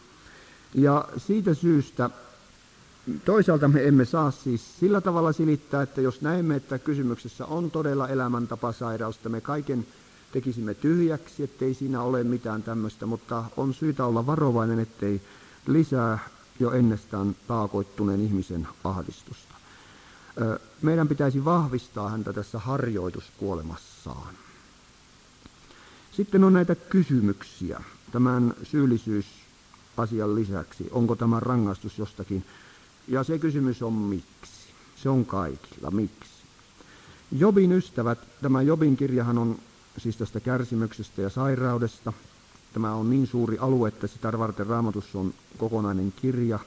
Ja siitä syystä toisaalta me emme saa siis sillä tavalla silittää, että jos näemme, että kysymyksessä on todella elämäntapasairaus, me kaiken tekisimme tyhjäksi, ettei siinä ole mitään tämmöistä, mutta on syytä olla varovainen, ettei lisää jo ennestään taakoittuneen ihmisen ahdistusta. Meidän pitäisi vahvistaa häntä tässä harjoituskuolemassaan. Sitten on näitä kysymyksiä tämän syyllisyysasian lisäksi. Onko tämä rangaistus jostakin? Ja se kysymys on miksi. Se on kaikilla. Miksi? Jobin ystävät, tämä Jobin kirjahan on siis tästä kärsimyksestä ja sairaudesta. Tämä on niin suuri alue, että sitä varten Raamatussa on kokonainen kirja.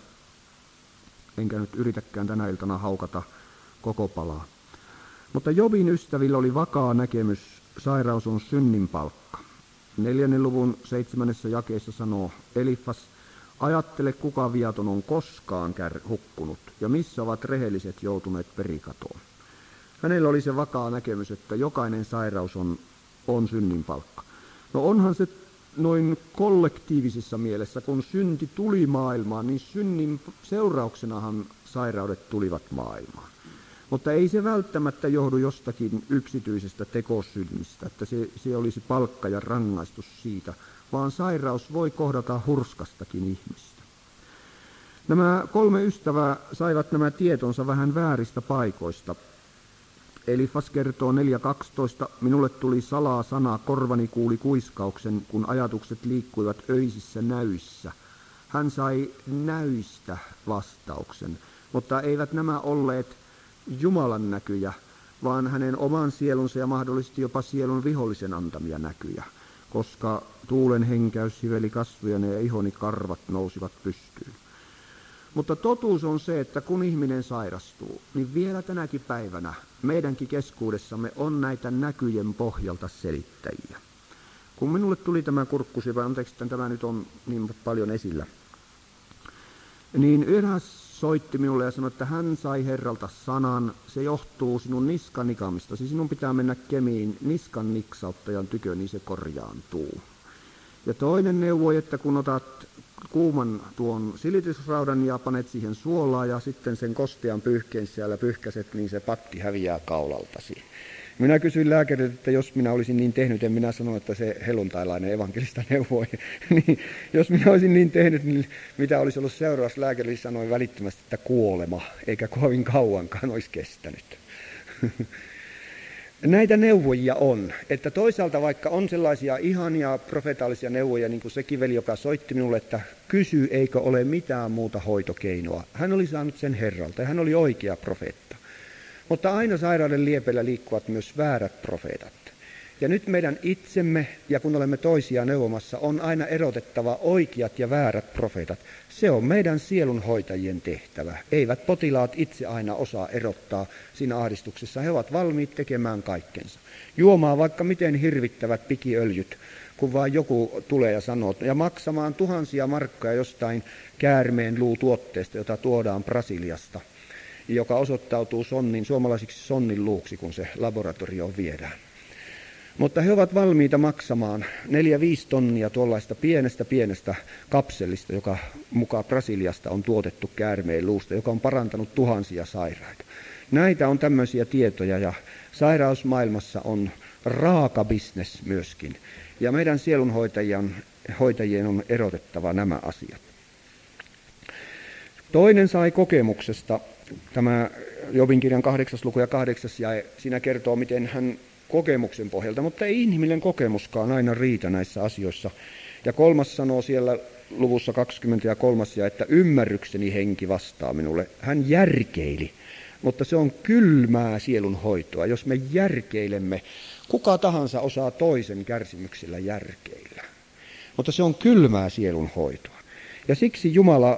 Enkä nyt yritäkään tänä iltana haukata koko palaa. Mutta Jobin ystävillä oli vakaa näkemys, sairaus on synnin palkka. 4. luvun 7. jakeessa sanoo Elifas, ajattele kuka viaton on koskaan hukkunut ja missä ovat rehelliset joutuneet perikatoon. Hänellä oli se vakaa näkemys, että jokainen sairaus on synnin palkka. No onhan se noin kollektiivisessa mielessä, kun synti tuli maailmaan, niin synnin seurauksenahan sairaudet tulivat maailmaan. Mutta ei se välttämättä johdu jostakin yksityisestä tekosynnistä, että se olisi palkka ja rangaistus siitä, vaan sairaus voi kohdata hurskastakin ihmistä. Nämä 3 ystävää saivat nämä tietonsa vähän vääristä paikoista. Elifas kertoo 4.12. Minulle tuli salaa sana, korvani kuuli kuiskauksen, kun ajatukset liikkuivat öisissä näyissä. Hän sai näyistä vastauksen, mutta eivät nämä olleet Jumalan näkyjä, vaan hänen oman sielunsa ja mahdollisesti jopa sielun vihollisen antamia näkyjä, koska tuulen henkäys hiveli kasvojani ja ihoni karvat nousivat pystyyn. Mutta totuus on se, että kun ihminen sairastuu, niin vielä tänäkin päivänä meidänkin keskuudessamme on näitä näkyjen pohjalta selittäjiä. Kun minulle tuli tämä kurkkusyöpä, anteeksi, että tämä nyt on niin paljon esillä, niin eräs soitti minulle ja sanoi, että hän sai Herralta sanan, se johtuu sinun niskan nikamistasi, sinun pitää mennä Kemiin niskan niksauttajan tykö, niin se korjaantuu. Ja toinen neuvoi, että kun otat kuuman tuon silitysraudan ja panet siihen suolaa ja sitten sen kostean pyyhkeen siellä pyyhkäset, niin se patti häviää kaulaltasi. Minä kysyin lääkäriltä, että jos minä olisin niin tehnyt, en minä sano, että se helluntailainen evankelista neuvoi. Niin, jos minä olisin niin tehnyt, niin mitä olisi ollut seuraus? Lääkäri sanoi välittömästi, että kuolema, eikä kovin kauankaan olisi kestänyt. Näitä neuvojia on, että toisaalta vaikka on sellaisia ihania profetaalisia neuvoja, niin kuin se kiveli, joka soitti minulle, että kysy, eikö ole mitään muuta hoitokeinoa. Hän oli saanut sen Herralta ja hän oli oikea profeetta. Mutta aina sairauden liepeillä liikkuvat myös väärät profeetat. Ja nyt meidän itsemme, ja kun olemme toisia neuvomassa, on aina erotettava oikeat ja väärät profeetat. Se on meidän sielunhoitajien tehtävä. Eivät potilaat itse aina osaa erottaa siinä ahdistuksessa. He ovat valmiit tekemään kaikkensa. Juomaan vaikka miten hirvittävät pikiöljyt, kun vaan joku tulee ja sanoo, ja maksamaan tuhansia markkoja jostain käärmeen luutuotteesta, jota tuodaan Brasiliasta, joka osoittautuu suomalaisiksi sonnin luuksi, kun se laboratorioon viedään. Mutta he ovat valmiita maksamaan 4-5 tonnia tuollaista pienestä kapselista, joka mukaan Brasiliasta on tuotettu käärmeen luusta, joka on parantanut tuhansia sairaita. Näitä on tämmöisiä tietoja ja sairausmaailmassa on raaka bisnes myöskin. Ja meidän sielunhoitajien on erotettava nämä asiat. Toinen sai kokemuksesta, tämä Jobin kirjan 8. luku ja 8. jae, siinä kertoo, miten hän kokemuksen pohjalta, mutta ei inhimillinen kokemuskaan aina riitä näissä asioissa. Ja 3. sanoo siellä luvussa 23, että ymmärrykseni henki vastaa minulle. Hän järkeili, mutta se on kylmää sielunhoitoa. Jos me järkeilemme, kuka tahansa osaa toisen kärsimyksillä järkeillä. Mutta se on kylmää sielunhoitoa. Ja siksi Jumala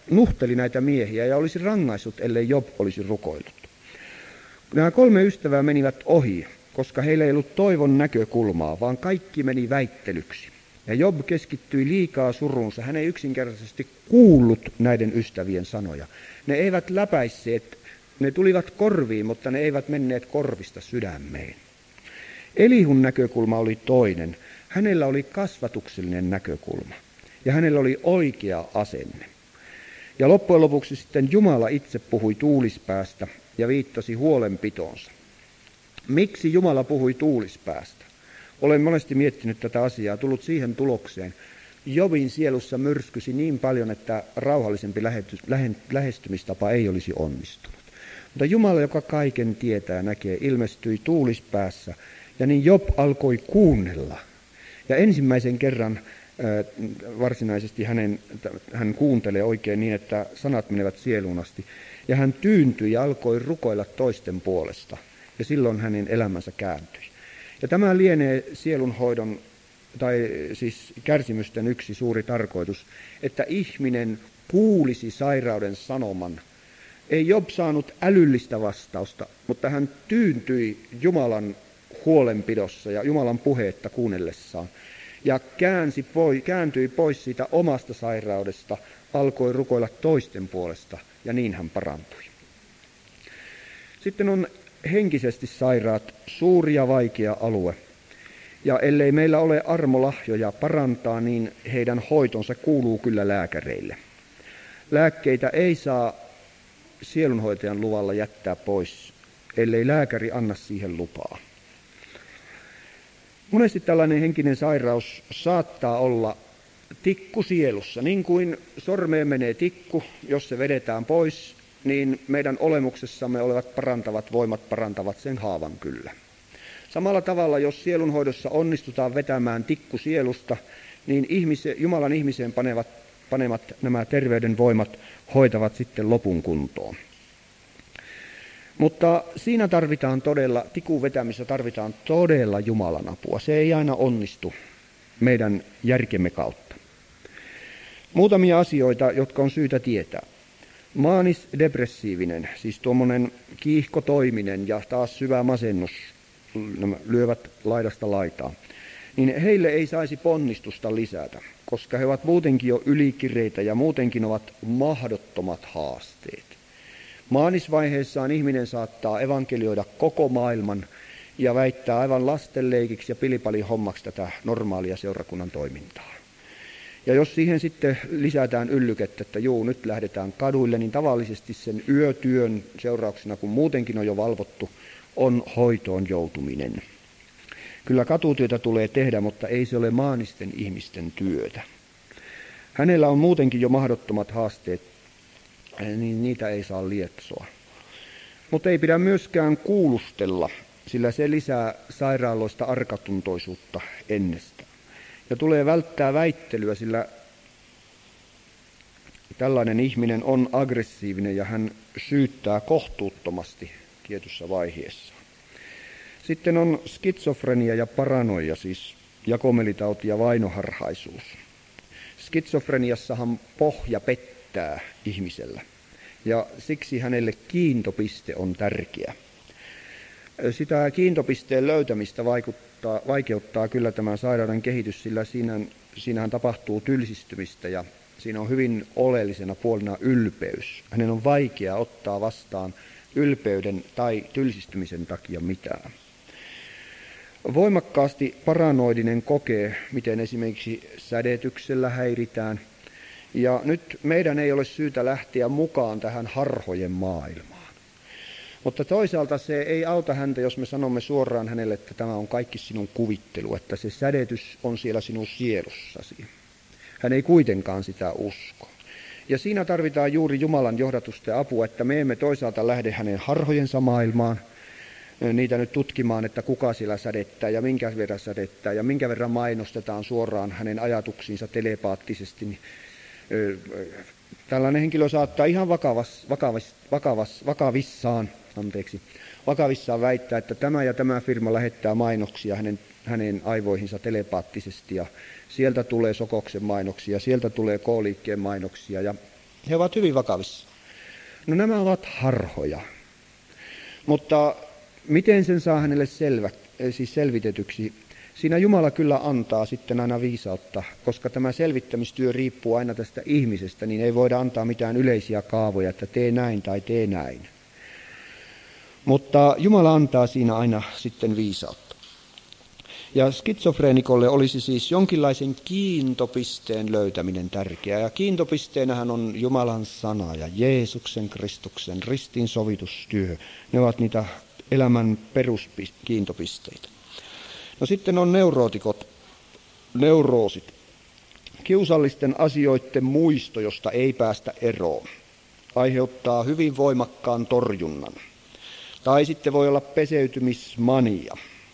nuhteli näitä miehiä ja olisi rangaissut, ellei Job olisi rukoillut. Nämä 3 ystävää menivät ohi, koska heillä ei ollut toivon näkökulmaa, vaan kaikki meni väittelyksi. Ja Job keskittyi liikaa suruunsa. Hän ei yksinkertaisesti kuullut näiden ystävien sanoja. Ne eivät läpäisseet, ne tulivat korviin, mutta ne eivät menneet korvista sydämeen. Elihun näkökulma oli toinen. Hänellä oli kasvatuksellinen näkökulma ja hänellä oli oikea asenne. Ja loppujen lopuksi sitten Jumala itse puhui tuulispäästä ja viittasi huolenpitoonsa. Miksi Jumala puhui tuulispäästä? Olen monesti miettinyt tätä asiaa, tullut siihen tulokseen. Jobin sielussa myrskysi niin paljon, että rauhallisempi lähestymistapa ei olisi onnistunut. Mutta Jumala, joka kaiken tietää, näkee, ilmestyi tuulispäässä, ja niin Job alkoi kuunnella. Ja ensimmäisen kerran varsinaisesti hän kuuntelee oikein niin, että sanat menevät sieluun asti. Ja hän tyyntyi ja alkoi rukoilla toisten puolesta. Ja silloin hänen elämänsä kääntyi. Ja tämä lienee sielunhoidon, tai siis kärsimysten yksi suuri tarkoitus, että ihminen kuulisi sairauden sanoman. Ei Job saanut älyllistä vastausta, mutta hän tyyntyi Jumalan huolenpidossa ja Jumalan puheetta kuunnellessaan. Ja kääntyi pois siitä omasta sairaudesta, alkoi rukoilla toisten puolesta, ja niin hän parantui. Sitten on henkisesti sairaat suuri ja vaikea alue. Ja ellei meillä ole armolahjoja parantaa, niin heidän hoitonsa kuuluu kyllä lääkäreille. Lääkkeitä ei saa sielunhoitajan luvalla jättää pois, ellei lääkäri anna siihen lupaa. Monesti tällainen henkinen sairaus saattaa olla tikku sielussa. Niin kuin sormeen menee tikku, jos se vedetään pois, niin meidän olemuksessamme olevat parantavat voimat parantavat sen haavan kyllä. Samalla tavalla, jos sielunhoidossa onnistutaan vetämään tikku sielusta, niin Jumalan ihmiseen panemat nämä terveyden voimat hoitavat sitten lopun kuntoon. Mutta siinä tikun vetämisessä tarvitaan todella Jumalan apua. Se ei aina onnistu meidän järkemme kautta. Muutamia asioita, jotka on syytä tietää. Maanis depressiivinen, siis tuommoinen kiihkotoiminen ja taas syvä masennus, nämä lyövät laidasta laitaan, niin heille ei saisi ponnistusta lisätä, koska he ovat muutenkin jo ylikireitä ja muutenkin ovat mahdottomat haasteet. Maanisvaiheessaan ihminen saattaa evankelioida koko maailman ja väittää aivan lastenleikiksi ja pilipalihommaksi tätä normaalia seurakunnan toimintaa. Ja jos siihen sitten lisätään yllykettä, että nyt lähdetään kaduille, niin tavallisesti sen yötyön seurauksena, kun muutenkin on jo valvottu, on hoitoon joutuminen. Kyllä katutyötä tulee tehdä, mutta ei se ole maanisten ihmisten työtä. Hänellä on muutenkin jo mahdottomat haasteet, niin niitä ei saa lietsoa. Mutta ei pidä myöskään kuulustella, sillä se lisää sairaaloista arkatuntoisuutta ennestään. Ja tulee välttää väittelyä, sillä tällainen ihminen on aggressiivinen ja hän syyttää kohtuuttomasti tietyssä vaiheessa. Sitten on skitsofrenia ja paranoia, siis jakomelitauti ja vainoharhaisuus. Skitsofreniassahan pohja pettää ihmisellä ja siksi hänelle kiintopiste on tärkeä. Sitä kiintopisteen löytämistä vaikeuttaa kyllä tämä sairauden kehitys, sillä siinähän tapahtuu tylsistymistä ja siinä on hyvin oleellisena puolena ylpeys. Hänen on vaikea ottaa vastaan ylpeyden tai tylsistymisen takia mitään. Voimakkaasti paranoidinen kokee, miten esimerkiksi sädetyksellä häiritään. Ja nyt meidän ei ole syytä lähteä mukaan tähän harhojen maailmaan. Mutta toisaalta se ei auta häntä, jos me sanomme suoraan hänelle, että tämä on kaikki sinun kuvittelu, että se sädetys on siellä sinun sielussasi. Hän ei kuitenkaan sitä usko. Ja siinä tarvitaan juuri Jumalan johdatusta ja apua, että me emme toisaalta lähde hänen harhojensa maailmaan, niitä nyt tutkimaan, että kuka siellä sädettää ja minkä verran sädettää ja minkä verran mainostetaan suoraan hänen ajatuksiinsa telepaattisesti. Tällainen henkilö saattaa ihan vakavissaan väittää, että tämä ja tämä firma lähettää mainoksia hänen aivoihinsa telepaattisesti ja sieltä tulee Sokoksen mainoksia, sieltä tulee K-liikkeen mainoksia ja He ovat hyvin vakavissa. No nämä ovat harhoja. Mutta miten sen saa hänelle selvitetyksi? Siinä Jumala kyllä antaa sitten aina viisautta, koska tämä selvittämistyö riippuu aina tästä ihmisestä, niin ei voida antaa mitään yleisiä kaavoja, että tee näin tai tee näin. Mutta Jumala antaa siinä aina sitten viisautta. Ja skitsofreenikolle olisi siis jonkinlaisen kiintopisteen löytäminen tärkeää. Ja kiintopisteenähän on Jumalan sana ja Jeesuksen Kristuksen ristiinsovitustyö. Ne ovat niitä elämän peruskiintopisteitä. No sitten on neuroosit. Kiusallisten asioiden muisto, josta ei päästä eroon, aiheuttaa hyvin voimakkaan torjunnan. Tai sitten voi olla peseytymismania.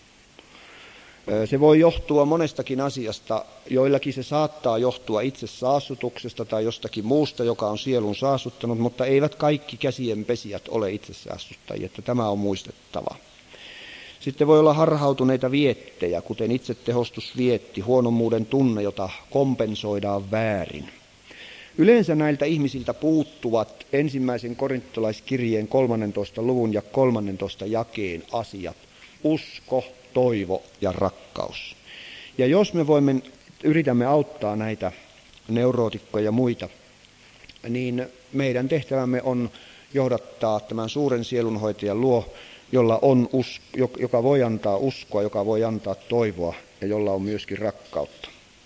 Se voi johtua monestakin asiasta, joillakin se saattaa johtua itse saassutuksesta tai jostakin muusta, joka on sielun saastuttanut, mutta eivät kaikki käsien pesijät ole itse saastuttajia, että tämä on muistettava. Sitten voi olla harhautuneita viettejä, kuten itsetehostusvietti, huonommuuden tunne, jota kompensoidaan väärin. Yleensä näiltä ihmisiltä puuttuvat ensimmäisen korintolaiskirjeen 13. luvun ja 13. jakeen asiat, usko, toivo ja rakkaus. Ja jos me yritämme auttaa näitä neurootikkoja ja muita, niin meidän tehtävämme on johdattaa tämän suuren sielunhoitajan luo, joka voi antaa uskoa, joka voi antaa toivoa ja jolla on myöskin rakkautta.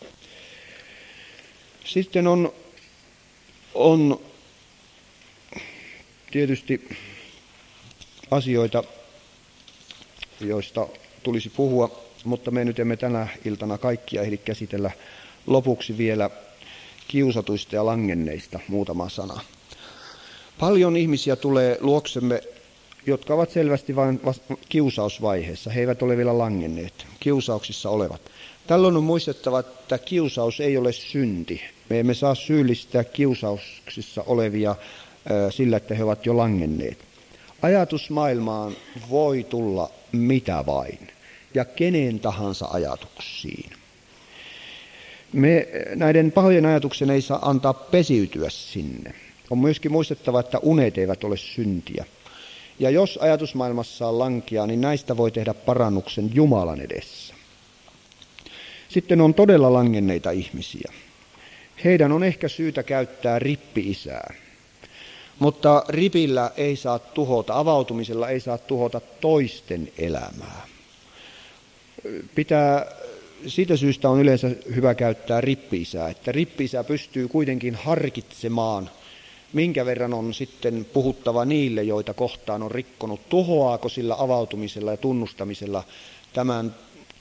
Sitten on tietysti asioita, joista tulisi puhua, mutta me nyt emme tänä iltana kaikkia ehdi käsitellä. Lopuksi vielä kiusatuista ja langenneista muutama sana. Paljon ihmisiä tulee luoksemme, jotka ovat selvästi vain kiusausvaiheessa. He eivät ole vielä langenneet, kiusauksissa olevat. Tällöin on muistettava, että kiusaus ei ole synti. Me emme saa syyllistää kiusauksissa olevia sillä, että he ovat jo langenneet. Ajatusmaailmaan voi tulla mitä vain, ja kenen tahansa ajatuksiin. Näiden pahojen ajatuksen ei saa antaa pesiytyä sinne. On myöskin muistettava, että unet eivät ole syntiä. Ja jos ajatusmaailmassaan lankeaa, niin näistä voi tehdä parannuksen Jumalan edessä. Sitten on todella langenneita ihmisiä. Heidän on ehkä syytä käyttää rippi-isää. Mutta ripillä ei saa tuhota, avautumisella ei saa tuhota toisten elämää. Siitä syystä on yleensä hyvä käyttää rippi-isää, että rippi-isä pystyy kuitenkin harkitsemaan, minkä verran on sitten puhuttava niille, joita kohtaan on rikkonut. Tuhoaako sillä avautumisella ja tunnustamisella tämän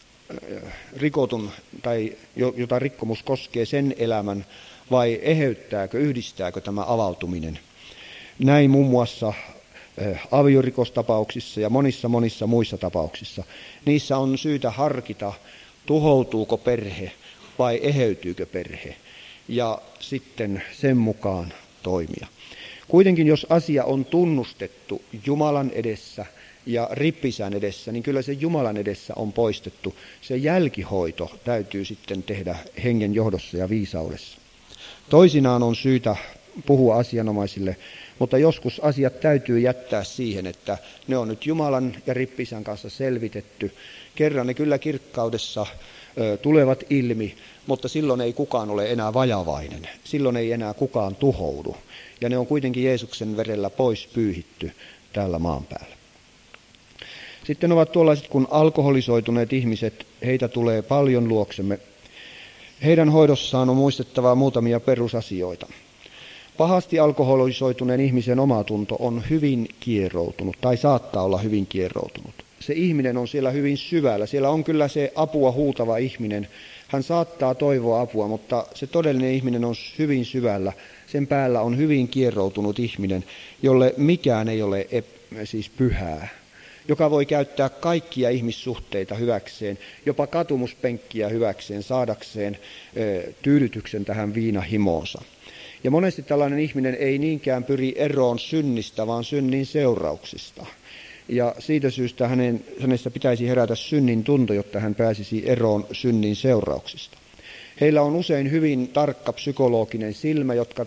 rikotun tai jota rikkomus koskee sen elämän, vai eheyttääkö, yhdistääkö tämä avautuminen. Näin muun muassa aviorikostapauksissa ja monissa muissa tapauksissa. Niissä on syytä harkita, tuhoutuuko perhe vai eheytyykö perhe, ja sitten sen mukaan toimia. Kuitenkin jos asia on tunnustettu Jumalan edessä ja rippisään edessä, niin kyllä se Jumalan edessä on poistettu. Se jälkihoito täytyy sitten tehdä hengen johdossa ja viisaudessa. Toisinaan on syytä puhua asianomaisille, mutta joskus asiat täytyy jättää siihen, että ne on nyt Jumalan ja rippisän kanssa selvitetty. Kerran ne kyllä kirkkaudessa tulevat ilmi, mutta silloin ei kukaan ole enää vajavainen. Silloin ei enää kukaan tuhoudu. Ja ne on kuitenkin Jeesuksen verellä pois pyyhitty täällä maan päällä. Sitten ovat tuollaiset kuin alkoholisoituneet ihmiset, heitä tulee paljon luoksemme. Heidän hoidossaan on muistettava muutamia perusasioita. Pahasti alkoholisoituneen ihmisen omatunto on hyvin kieroutunut tai saattaa olla hyvin kieroutunut. Se ihminen on siellä hyvin syvällä. Siellä on kyllä se apua huutava ihminen. Hän saattaa toivoa apua, mutta se todellinen ihminen on hyvin syvällä. Sen päällä on hyvin kieroutunut ihminen, jolle mikään ei ole siis pyhää. Joka voi käyttää kaikkia ihmissuhteita hyväkseen, jopa katumuspenkkiä hyväkseen, saadakseen tyydytyksen tähän viinahimoonsa. Ja monesti tällainen ihminen ei niinkään pyri eroon synnistä, vaan synnin seurauksista. Ja siitä syystä hänessä pitäisi herätä synnin tunto, jotta hän pääsisi eroon synnin seurauksista. Heillä on usein hyvin tarkka psykologinen silmä, jotka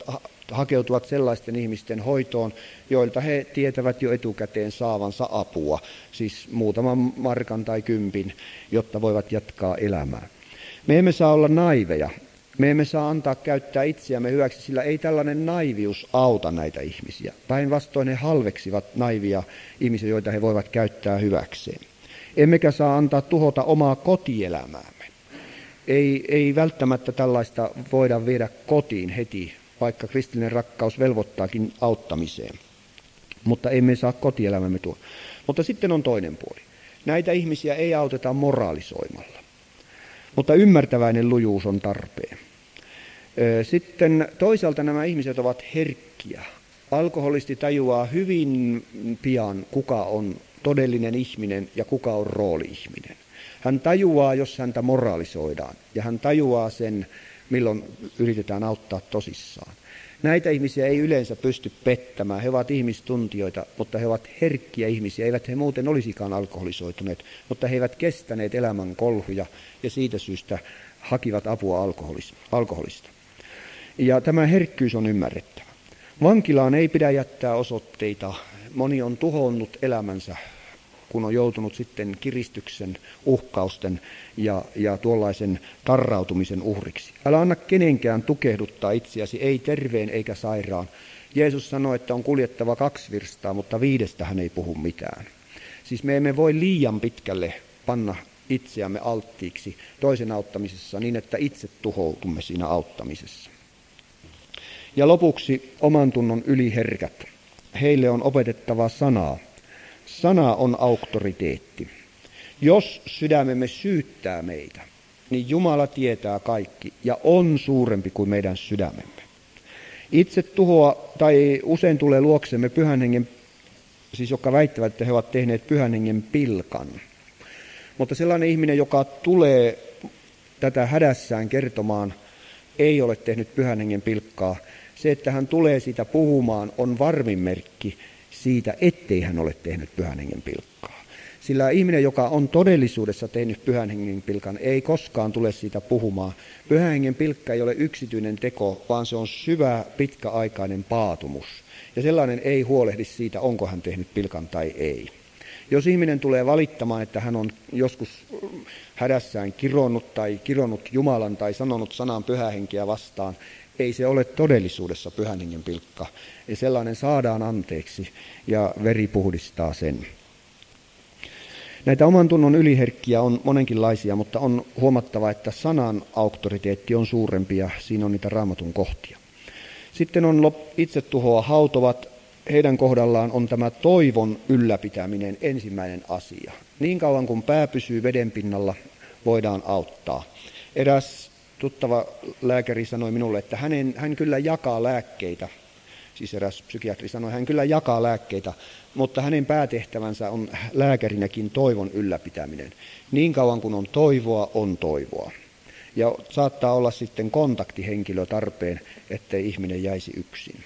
hakeutuvat sellaisten ihmisten hoitoon, joilta he tietävät jo etukäteen saavansa apua, siis muutaman markan tai kympin, jotta voivat jatkaa elämää. Me emme saa olla naiveja. Me emme saa antaa käyttää itseämme hyväksi, sillä ei tällainen naivius auta näitä ihmisiä. Päinvastoin he halveksivat naivia ihmisiä, joita he voivat käyttää hyväkseen. Emmekä saa antaa tuhota omaa kotielämäämme. Ei välttämättä tällaista voida viedä kotiin heti, vaikka kristillinen rakkaus velvoittaakin auttamiseen. Mutta emme saa kotielämämme tuoda. Mutta sitten on toinen puoli. Näitä ihmisiä ei auteta moraalisoimalla. Mutta ymmärtäväinen lujuus on tarpeen. Sitten toisaalta nämä ihmiset ovat herkkiä. Alkoholisti tajuaa hyvin pian, kuka on todellinen ihminen ja kuka on rooli-ihminen. Hän tajuaa, jos häntä moralisoidaan, ja hän tajuaa sen, milloin yritetään auttaa tosissaan. Näitä ihmisiä ei yleensä pysty pettämään. He ovat ihmistuntijoita, mutta he ovat herkkiä ihmisiä. Eivät he muuten olisikaan alkoholisoituneet, mutta he eivät kestäneet elämän kolhuja ja siitä syystä hakivat apua alkoholista. Ja tämä herkkyys on ymmärrettävä. Vankilaan ei pidä jättää osoitteita. Moni on tuhonnut elämänsä, kun on joutunut sitten kiristyksen, uhkausten ja tuollaisen tarrautumisen uhriksi. Älä anna kenenkään tukehduttaa itseäsi, ei terveen eikä sairaan. Jeesus sanoi, että on kuljettava 2 virstaa, mutta 5 hän ei puhu mitään. Siis me emme voi liian pitkälle panna itseämme alttiiksi toisen auttamisessa niin, että itse tuhoutumme siinä auttamisessa. Ja lopuksi oman tunnon yliherkät. Heille on opetettava sanaa. Sana on auktoriteetti. Jos sydämemme syyttää meitä, niin Jumala tietää kaikki ja on suurempi kuin meidän sydämemme. Itse tuhoa tai usein tulee luoksemme Pyhän Hengen, siis jotka väittävät, että he ovat tehneet Pyhän Hengen pilkan. Mutta sellainen ihminen, joka tulee tätä hädässään kertomaan, ei ole tehnyt Pyhän Hengen pilkkaa. Se, että hän tulee siitä puhumaan, on varmin merkki siitä, ettei hän ole tehnyt Pyhän Hengen pilkkaa. Sillä ihminen, joka on todellisuudessa tehnyt Pyhän Hengen pilkan, ei koskaan tule siitä puhumaan. Pyhän Hengen pilkka ei ole yksityinen teko, vaan se on syvä, pitkäaikainen paatumus. Ja sellainen ei huolehdi siitä, onko hän tehnyt pilkan tai ei. Jos ihminen tulee valittamaan, että hän on joskus hädässään kironnut Jumalan tai sanonut sanan Pyhää Henkeä vastaan, ei se ole todellisuudessa Pyhän Hengen pilkka. Ja sellainen saadaan anteeksi ja veri puhdistaa sen. Näitä oman tunnon yliherkkiä on monenkinlaisia, mutta on huomattava, että sanan auktoriteetti on suurempi ja siinä on niitä Raamatun kohtia. Sitten on itsetuhoa hautovat. Heidän kohdallaan on tämä toivon ylläpitäminen ensimmäinen asia. Niin kauan kuin pää pysyy veden pinnalla, voidaan auttaa. Eräs tuttava lääkäri sanoi minulle, että hän kyllä jakaa lääkkeitä. Siis eräs psykiatri sanoi, hän kyllä jakaa lääkkeitä, mutta hänen päätehtävänsä on lääkärinäkin toivon ylläpitäminen. Niin kauan kuin on toivoa, on toivoa. Ja saattaa olla sitten kontaktihenkilö tarpeen, ettei ihminen jäisi yksin.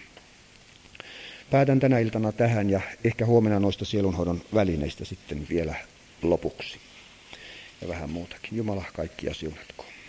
Päätän tänä iltana tähän ja ehkä huomenna noista sielunhoidon välineistä sitten vielä lopuksi. Ja vähän muutakin. Jumala kaikkia siunatkoon.